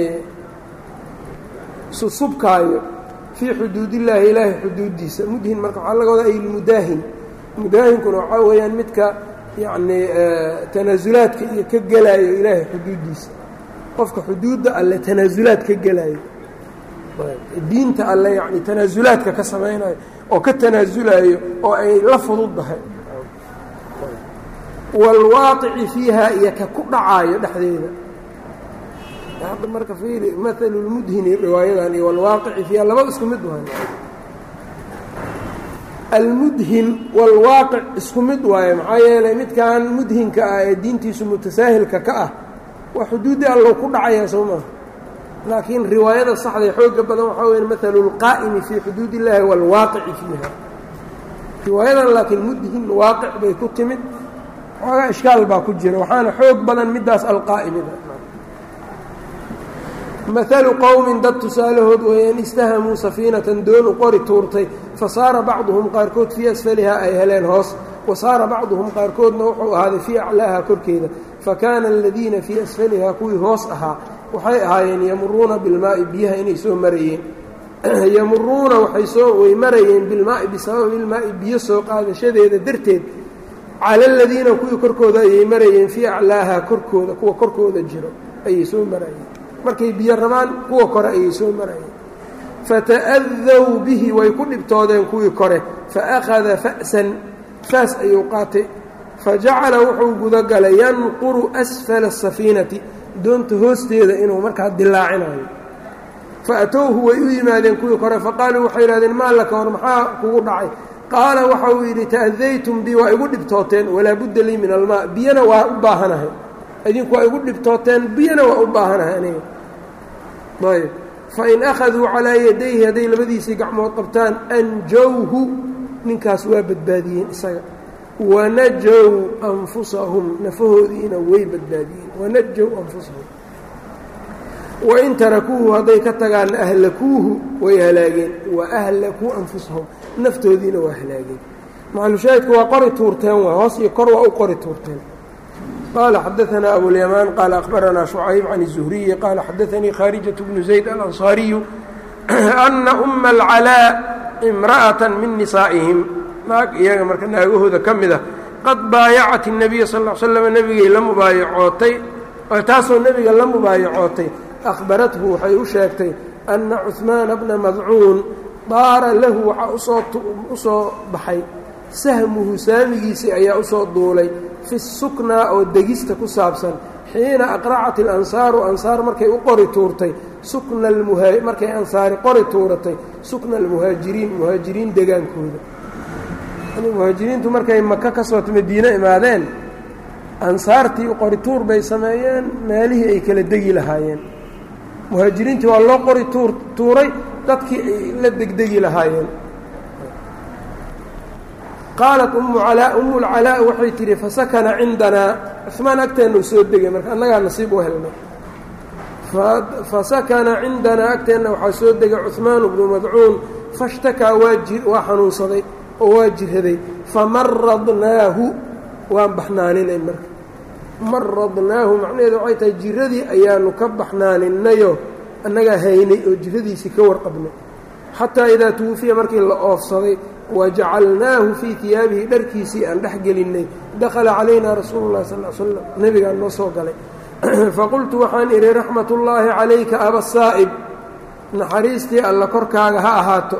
susubkaayo fii xuduud illaahi ilaahay xuduudiisa mudhin marka waxaa laga wadaa almudaahin mudaahinkuna waxaa weeyaan midka yacnii tanaasulaadka iyo ka gelaayo ilaahay xuduudiisa qofka xuduudda alle tanaasulaad ka gelayo diinta alle yacni tanaasulaadka ka samaynayo oo ka tanaasulayo oo ay la fududdahay waalwaaqici fiiha iyo ka ku dhacaayo dhexdeeda hadda marka fiiri maalu lmudhini riwaayadan iyo waalwaaqici fiiha labada isku mid waay almudhin waalwaaqic isku mid waaye maxaa yeelay midkan mudhinka ah ee diintiisu mutasaahilka ka ah waa xuduuddii allow ku dhacaya soo maa laakiin riwaayada saxda xooga badan waxaa weya maalu lqaa'imi fii xuduud illaahi waalwaaqici fiiha riwaayadan laakiin mudhin waaqic bay ku timid xoogaa ishkaal baa ku jira waxaana xoog badan middaas alqaa'imida maalu qowmin dad tusaalahood weeyaan istahamuu safiinatan doon u qori tuurtay fasaara bacduhum qaarkood fii asfalihaa ay heleen hoos wa saara bacduhum qaarkoodna wuxuu ahaaday fii aclaaha korkeeda fakaana aladiina fii asfalihaa kuwii hoos ahaa waxay ahaayeen yamuruuna bilmaa'i biyaha inay soo marayeen yamuruuna waxay soo way marayeen bilmaa'i bisababi ilmaa'i biyo soo qaadashadeeda darteed cala aladiina kuwii korkooda ayay marayeen fii aclaaha korkooda kuwa korkooda jiro ayay soo marayeen markay biyo rabaan kuwa kore ayay soo marayeen fata'adaw bihi way ku dhibtoodeen kuwii kore faakhada fa'san faas ayuu qaatay fajacala wuxuu gudagalay yanquru asfala asafiinati doonta hoosteeda inuu markaa dilaacinayo faatowhu way u yimaadeen kuwii kore faqaaluu waxay yidhahdeen maa laka hor maxaa kugu dhacay qaala waxa uu yidhi ta'adaytum bi waa igu dhibtooteen walaa budda lii min almaa biyana waa u baahanahay idinku waa igu dhibtooteen biyana waa u baahanahay aniga ayb fain akhaduu calaa yadayhi hadday labadiisii gacmood qabtaan anjowhu ninkaas waa badbaadiyeen isaga wanajow anfusahum nafahoodiina way badbaadiyeen wanajow anfusahum wain tarakuuhu hadday ka tagaanna ahlakuuhu way halaageen wa ahlakuu anfusahum naftoodiina waa halaageen maxalushaahidku waa qori tuurteen waa hoos iyo kor waa u qori tuurteen qaala xadaanaa abulyamaan qaala akhbaranaa shucayb can الzuhriyi qaala xadaanii khaarijatu bnu zayd alanصaariyu ana uma alcalaa imra'ata min nisaa'ihim naag iyaga marka naagahooda ka mid a qad baayacat الnabiya sal l slam nebigay la mubaayacootay taasoo nebiga la mubaayacootay akhbarathu waxay u sheegtay anna cuثmaana bna madcuun daara lahu waxaa u soo baxay sahmuhu saamigiisii ayaa usoo duulay fi suknaa oo degista ku saabsan xiina aqracat ilansaaru ansaar markay u qori tuurtay sukna almuha markay ansaari qori tuuratay sukna almuhaajiriin muhaajiriin degaankooda muhaajiriintu markay maka ka soo madiine imaadeen ansaartii qori tuur bay sameeyeen meelihii ay kala degi lahaayeen muhaajiriintii waa loo qori tuur tuuray dadkii ay la degdegi lahaayeen qaalat ummu calaa ummu lcalaa waxay tidhi fasakana cindanaa cuثmaan agteenna u soo degay marka annagaa nasiib u helnay fasakana cindanaa agteenna waxaa soo degay cuثmaanu bnu madcuun fashtakaa waa ji waa xanuunsaday oo waa jiraday famaradnaahu waan baxnaaninay marka maradnaahu macnaheedu waxay tahay jiradii ayaanu ka baxnaaninayo annagaa haynay oo jiradiisii ka warqabnay xataa idaa tuwufiya markii la oofsaday wajacalnaahu fii tiyaabihi dharkiisii aan dhex gelinnay dakhala calaynaa rasuulu llahi sal l slam nebigaan noo soo galay faqultu waxaan idhi raxmat ullaahi calayka abasaa'ib naxariistii alla korkaaga ha ahaato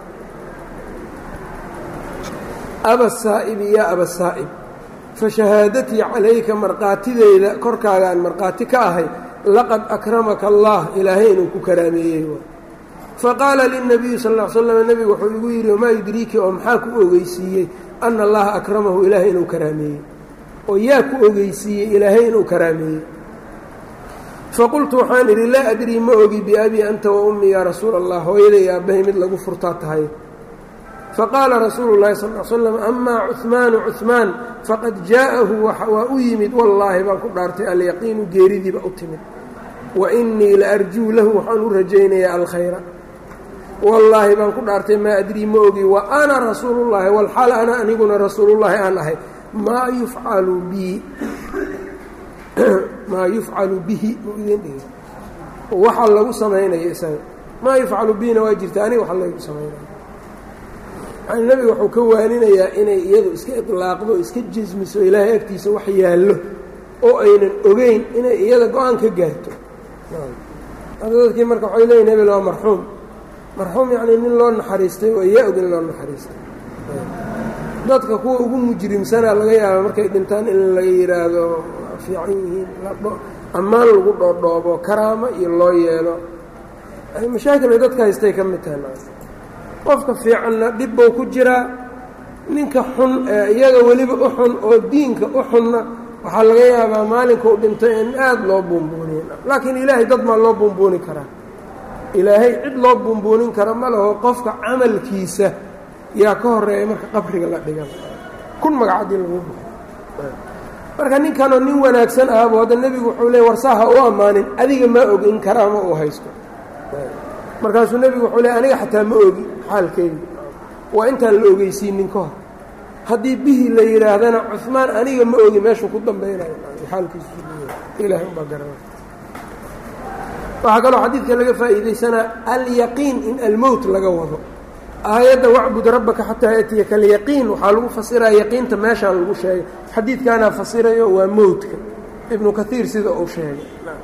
abasaa'ibi yaa abasaa'ib fashahaadatii calayka markhaatideyda korkaagaan markhaati ka ahay laqad akramaka allah ilaahay inuu ku karaameeyey faqaala lilnabiyi sal l slam nebigu wuxuu igu yidhi wamaa yudriiki oo maxaa ku ogeysiiyey ana allaha akramahu ilaahay inuu karaameeyey oo yaa ku ogeysiiyey ilaahay inuu karaameeyey faqultu waxaan idhi laa adrii ma ogi biabii anta wa ummii yaa rasuula allah hooyaday aabbahay mid lagu furtaa tahay faqaala rasuulu llahi sal l slam amaa cuثmaanu cuثmaan faqad jaa'ahu waa u yimid wallaahi baan ku dhaartay alyaqiinu geeridiiba u timid wa innii la arjuu lahu waxaan u rajaynayaa alkhayra wallaahi baan ku dhaartay maa adrii ma ogi wa ana rasuulullaahi walxaal ana aniguna rasuulullaahi aan ahay maa yufcalu bii maa yufcalu bihi waxa lagu samaynayo isaga maa yufcalu bihina waa jirta aniga waxa lagu samaynaya yani nebiga wuxuu ka waaninayaa inay iyadu iska idlaaqdo iska jasmiso ilaahay agtiisa wax yaallo oo aynan ogeyn inay iyada go-aan ka gaarto dadkii marka waxay leeyihin hebel waa marxuum marxuum yacni nin loo naxariistay waa yaa og in loo naxariistay dadka kuwa ugu mujrimsanaa laga yaaba markay dhintaan in laga yidhaahdo fiican yihiin ammaan lagu dhoodhoobo karaamo iyo loo yeelo mashaakil ay dadka haystay ka mid tahay qofka fiicanna dhibbou ku jiraa ninka xun ee iyaga weliba u xun oo diinka u xunna waxaa laga yaabaa maalinkuu dhintay in aada loo buunbuuniye laakiin ilaahay dad maa loo buunbuuni karaa ilaahay cid loo buunbuunin kara ma laho qofka camalkiisa yaa ka horeeya marka qabriga la dhigan kun magacaddii lagu buxo marka ninkanoo nin wanaagsan ahabo hadda nebigu wuxuu leey warsaha u ammaanin adiga ma og in karaama uu haysto markaasuu nebigu wuxuu leey aniga xataa ma ogi xaalkeygi waa intaan la ogeysiinin ka hor haddii bihi la yidhaahdana cuثmaan aniga ma ogi meeshuu ku dambaynayo xaalkiisu ilahay unbaa garana waxaa kaloo xadiidka laga faa'iidaysanaa alyaqiin in almowt laga wado aayadda wacbud rabbaka xataa yaatiyaka alyaqiin waxaa lagu fasiraya yaqiinta meeshaan lagu sheegay xadiidkaanaa fasirayo waa mowtka ibnu kaiir sida uu sheegay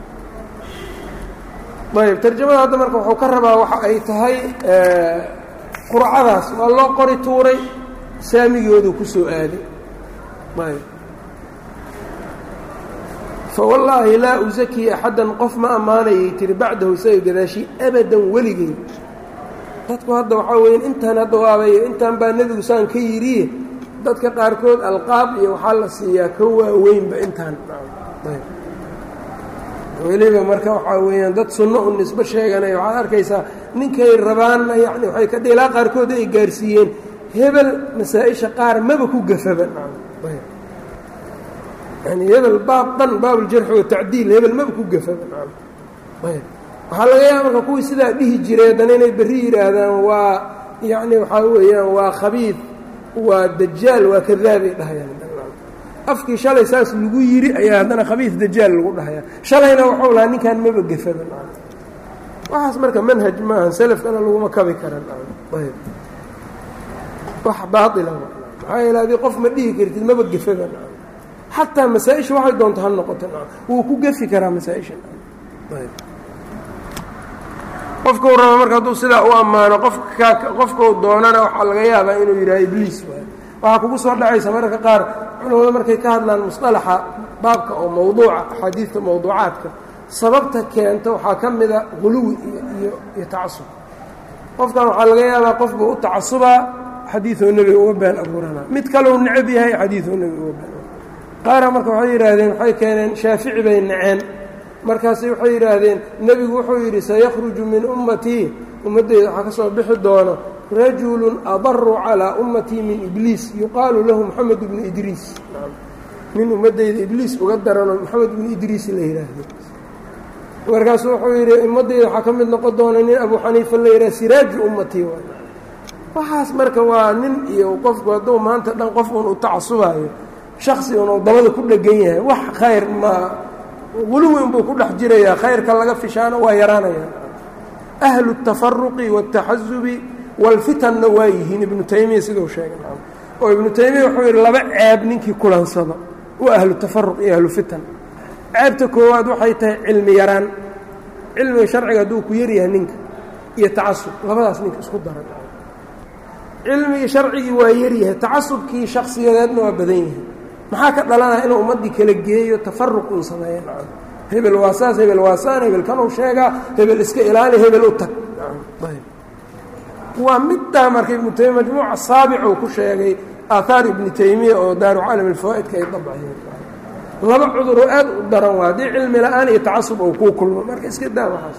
ayb tarjamada hadda marka wuxuu ka rabaa waxa ay tahay qurcadaas waa loo qori tuuray saamigoodu ku soo aaday ayb fawallaahi laa usakii axaddan qof ma ammaanayay tiri bacdahu isaga gadaashii abadan weligey dadku hadda waxaa weya intaan hadda waabay intaan baa nebigu saan ka yidhiye dadka qaarkood alqaab iyo waxaa la siiyaa ka waaweynba intaan weliba marka waxaa weeyaan dad sunno u nisbo sheeganaya waxaad arkaysaa ninkay rabaanna yani waxay ka dhilaa qaarkood ay gaarsiiyeen hebel masaa-isha qaar maba ku gafaba yani hebel baab dhan baabuljarxi watacdiil hebel maba ku gafaba waxaa laga yaaba marka kuwii sidaa dhihi jiray haddana inay berri yidhaahdaan waa yacni waxaa weeyaan waa khabiid waa dajaal waa kadaabay dhahayaan afkii shalay saas lagu yidhi ayaa haddana khabiid dajaal lagu dhahayaa shalayna waxuu lahaa ninkan maba gefaba waxaas marka manhaj maaha salafkana laguma kabi karan ayb wax baatila maxaa yeele adii qof ma dhihi kartid maba gefaba xataa masaa-isha waxay doonto ha noqoto wuu ku gefi karaa masaa-isha ayb qofka u raba marka hadduu sidaa u ammaano qofka qofkau doonana waxaa laga yaabaa inuu yidhaha ibliis waay waxaa kugu soo dhacaysa mararka qaar culamada markay ka hadlaan musطalaxa baabka oo mawduuca axaadiidta mawduucaadka sababta keenta waxaa ka mida huluwi iyo iyo tacasub qofkan waxaa laga yaabaa qof buu u tacasubaa xadiiثoo nebiga uga been abuuranaa mid kaleu necab yahay xadiiثoo nebiga uga been qaara marka waxay yidhaahdeen waxay keeneen shaafici bay naceen markaasi waxay yidhaahdeen nebigu wuxuu yidhi sayakhruju min ummatii ummaddeyda waxaa ka soo bixi doono rajulu adaru calىa ummatii min ibliis yuqaalu lahu moxamed bnu idriis nin ummaddeyda ibliis uga daranoo moxamed bnu idriis la yidhaahdo markaasu wuxuu yidhi ummaddeyda waxaa ka mid noqon doona nin abu xaniifa la yidhaha siraaju ummatii waay waxaas marka waa nin iyo qofku hadduu maanta dhan qof un u tacasubayo shaksi unuu dabada ku dhegan yahay wax khayr ma guluwi inbuu ku dhex jirayaa khayrka laga fishaano waa yaraanaya ahlu الtafaruqi wالtaxasubi wاlfitanna waa yihiin ibnu taymiya siduu sheegay oo ibnu taymiya wuxuu yidhi laba ceeb ninkii kulansado waa ahlu tafaruq iyo ahlu fitan ceebta koowaad waxay tahay cilmi yaraan cilmiga sharciga hadduu ku yaryahay ninka iyo tacasub labadaas ninka isku daran cilmigii sharcigii waa yaryahay tacasubkii shaksiyadeedna waa badan yahay maxaa ka dhalanaya inuu ummaddii kala geeyo tafaruq uun sameeya hebel waa saas hebel waa saan hebel kanuu sheegaa hebel iska ilaali hebel u tag waa middaa marka ibnu taymiya majmuuca saabicuu ku sheegay aahaar ibni taymiya oo daaru caalam alfawaa'idka ay dabciyeen laba cuduroo aad u daran waa haddii cilmi la-aan iyo tacasub ou kuu kulmo marka iska daa waxaas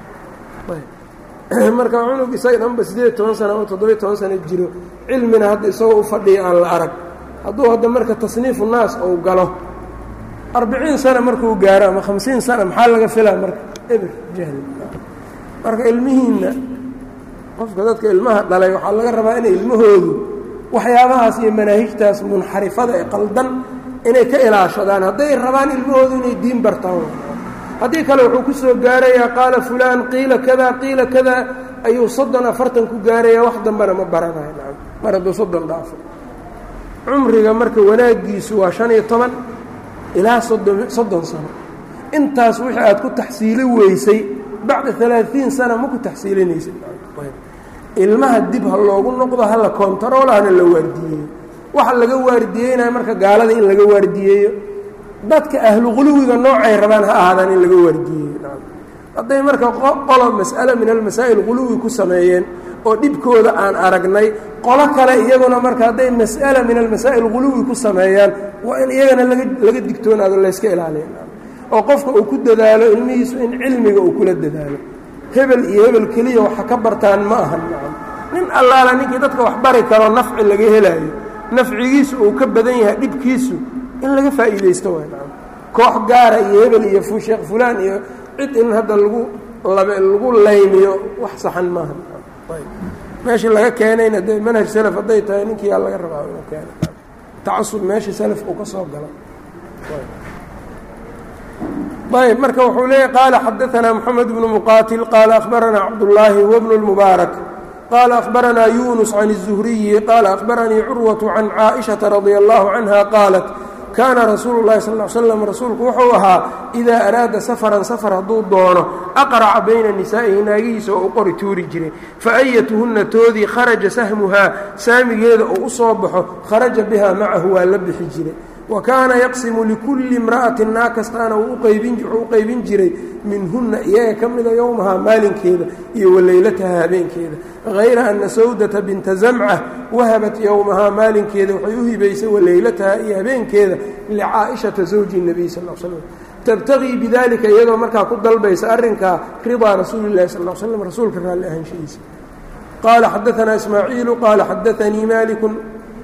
marka cunug isaga dhanba siddeed iyo toban sana oo toddobiyo toban sana jiro cilmina hadda isagoo u fadhiya aan la arag hadduu hadda marka tasniifu naas ou galo arbiciin sana markuu gaaro ama hamsiin sana maxaa laga filaa marka eber jahli marka ilmihiinna qofka dadka ilmaha dhalay waxaa laga rabaa inay ilmahoodu waxyaabahaas iyo manaahijtaas munxarifada ee qaldan inay ka ilaashadaan hadday rabaan ilmahoodu inay diin bartaan haddii kale wuxuu ku soo gaarayaa qaala fulaan qiila kada qiila kada ayuu soddon afartan ku gaarayaa wax dambena ma baranayo nacam mar hadduu soddon dhaafo cumriga marka wanaaggiisu waa shan iyo toban ilaa soddon soddon sano intaas wixii aad ku taxsiili weysay bacda alaaثiin sana ma ku taxsiilinaysid ilmaha dib ha loogu noqdo hala kontaroolahana la waardiyeeyo waxa laga waardiyeynaya marka gaalada in laga waardiyeeyo dadka ahlu quluwiga noocay rabaan ha ahaadaan in laga waardiyeeyo hadday marka qolo mas'alo min almasaa'il quluwi ku sameeyeen oo dhibkooda aan aragnay qolo kale iyaguna marka hadday mas'ala min almasaa'il quluwi ku sameeyaan waa in iyagana laga laga digtoonaado layska ilaaliyo oo qofka uu ku dadaalo ilmihiisu in cilmiga uu kula dadaalo hebel iyo hebel keliya waxa ka bartaan ma ahan nin allaala ninkii dadka wax bari karo nafci laga helaayo nafcigiisu uu ka badan yahay dhibkiisu in laga faa'iidaysto waa koox gaara iyo hebel iyo sheekh fulaan iyo cid in hadda lagu lagu laymiyo wax saxan maaha meeshii laga keenayna dee manhaj salaf hadday tahay ninkii yaa laga rabaa inuu keeno tacasub meeshii salaf uu ka soo galo ayb marka wuxuu leeyahy qaala xadaanaa moxamed bnu muqaatil qaala akhbaranaa cabdullaahi wabnu lmubaarak qaala akhbaranaa yunus can الzuhriyi qaala akhbaranii curwaةu can caaئiشhaةa radia allahu canha qaalat kaana rasuulu اlahi sal ly slam rasuulku wuxuu ahaa idaa araada safaran safar hadduu doono aqraca bayna nisaa'ihi naagihiisa oo u qori tuuri jiray faayatuhunna toodii kharaja sahmuhaa saamigeeda oo u soo baxo kharaja bihaa macahu waa la bixi jiray wa kaana yaqsimu likulli imra'atin naa kastaana wuu u qaybin jiray minhunna iyaga ka mida yowmahaa maalinkeeda iyo waleylataha habeenkeeda hayra ana sawdata binta zamca wahabat yowmahaa maalinkeeda waxay u hibaysay waleylataha iyo habeenkeeda licaa'ishata zawji nebiy sal l slam tabtagii bidalika iyadoo markaa ku dalbaysa arrinkaa ridaa rasuuli llahi sal l slam rasuulka raalli ahaanshihiisa qaala xadaanaa ismaaciilu qaala xadaanii malikun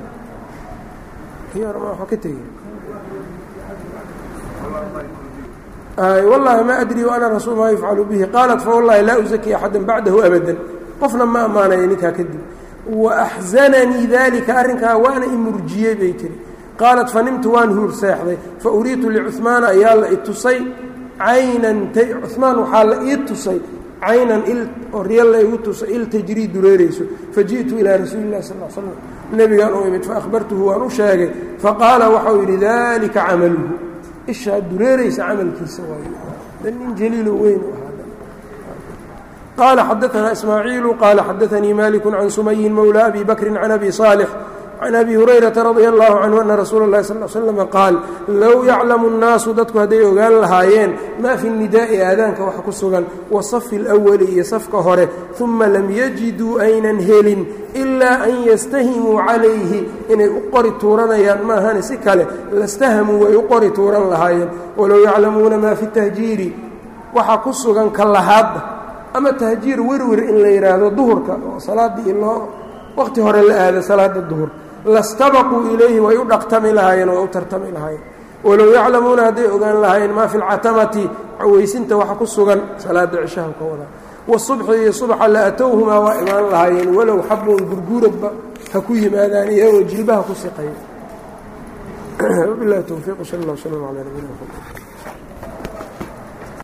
wallaahi ma adrii ana rasuul maa yufcalu bihi qaalat fawallahi laa usaki axada bacdahu abadan qofna ma ammaanaya ninkaa kadib waaxzananii dalika arrinkaa waana imurjiyey bay tiri qaalat fanimtu waan huur seexday fa uriitu licuhmaana ayaa la itusay caynan cuhmaan waxaa la ii tusay caynan il oo riya la igu tusay il tajrii dureerayso faji'tu ilaa rasuuli llahi sal l slam nebigaan u imid faahbartuhu waan u sheegay faqaala waxau yidhi dalika camaluhu ishaa dureeraysa camalkiisa waay nin jaliilo weyn qaala xadaanaa ismaaciilu qaala xadaanii maliku can sumayin mawla abi bakrin can abi saalix can abi hurayrata radia allahu canhu ana rasuula اllahi sal l slama qaal low yaclamu الnaasu dadku hadday ogaan lahaayeen maa fi nidaa'i aadaanka waxa ku sugan wasafi اlأwali iyo safka hore uma lam yajiduu aynan helin ilaa an yastahimuu calayhi inay u qori tuuranayaan maahane si kale lastahamuu way u qori tuuran lahaayeen walow yaclamuuna maa fi tahjiiri waxaa ku sugan ka lahaadda ama tahjiir werwer in la yidhaahdo duhurka oo salaaddii loo waqti hore la aada salaada duhur lastabaquu ilayhi way u dhaqtami lahaayeen way u tartami lahaayeen walow yaclamuuna hadday ogaan lahaayeen maa fi lcatamati cawaysinta waxa ku sugan salaada cishaha ka wadaa wasubxi iyo subxa la atowhumaa waa imaan lahaayeen walow xabun gurguuradba ha ku yimaadaan iyagoo jilbaha ku siqaya wabilahi towfiiq sal allah wslam calaa nabiyina mxamed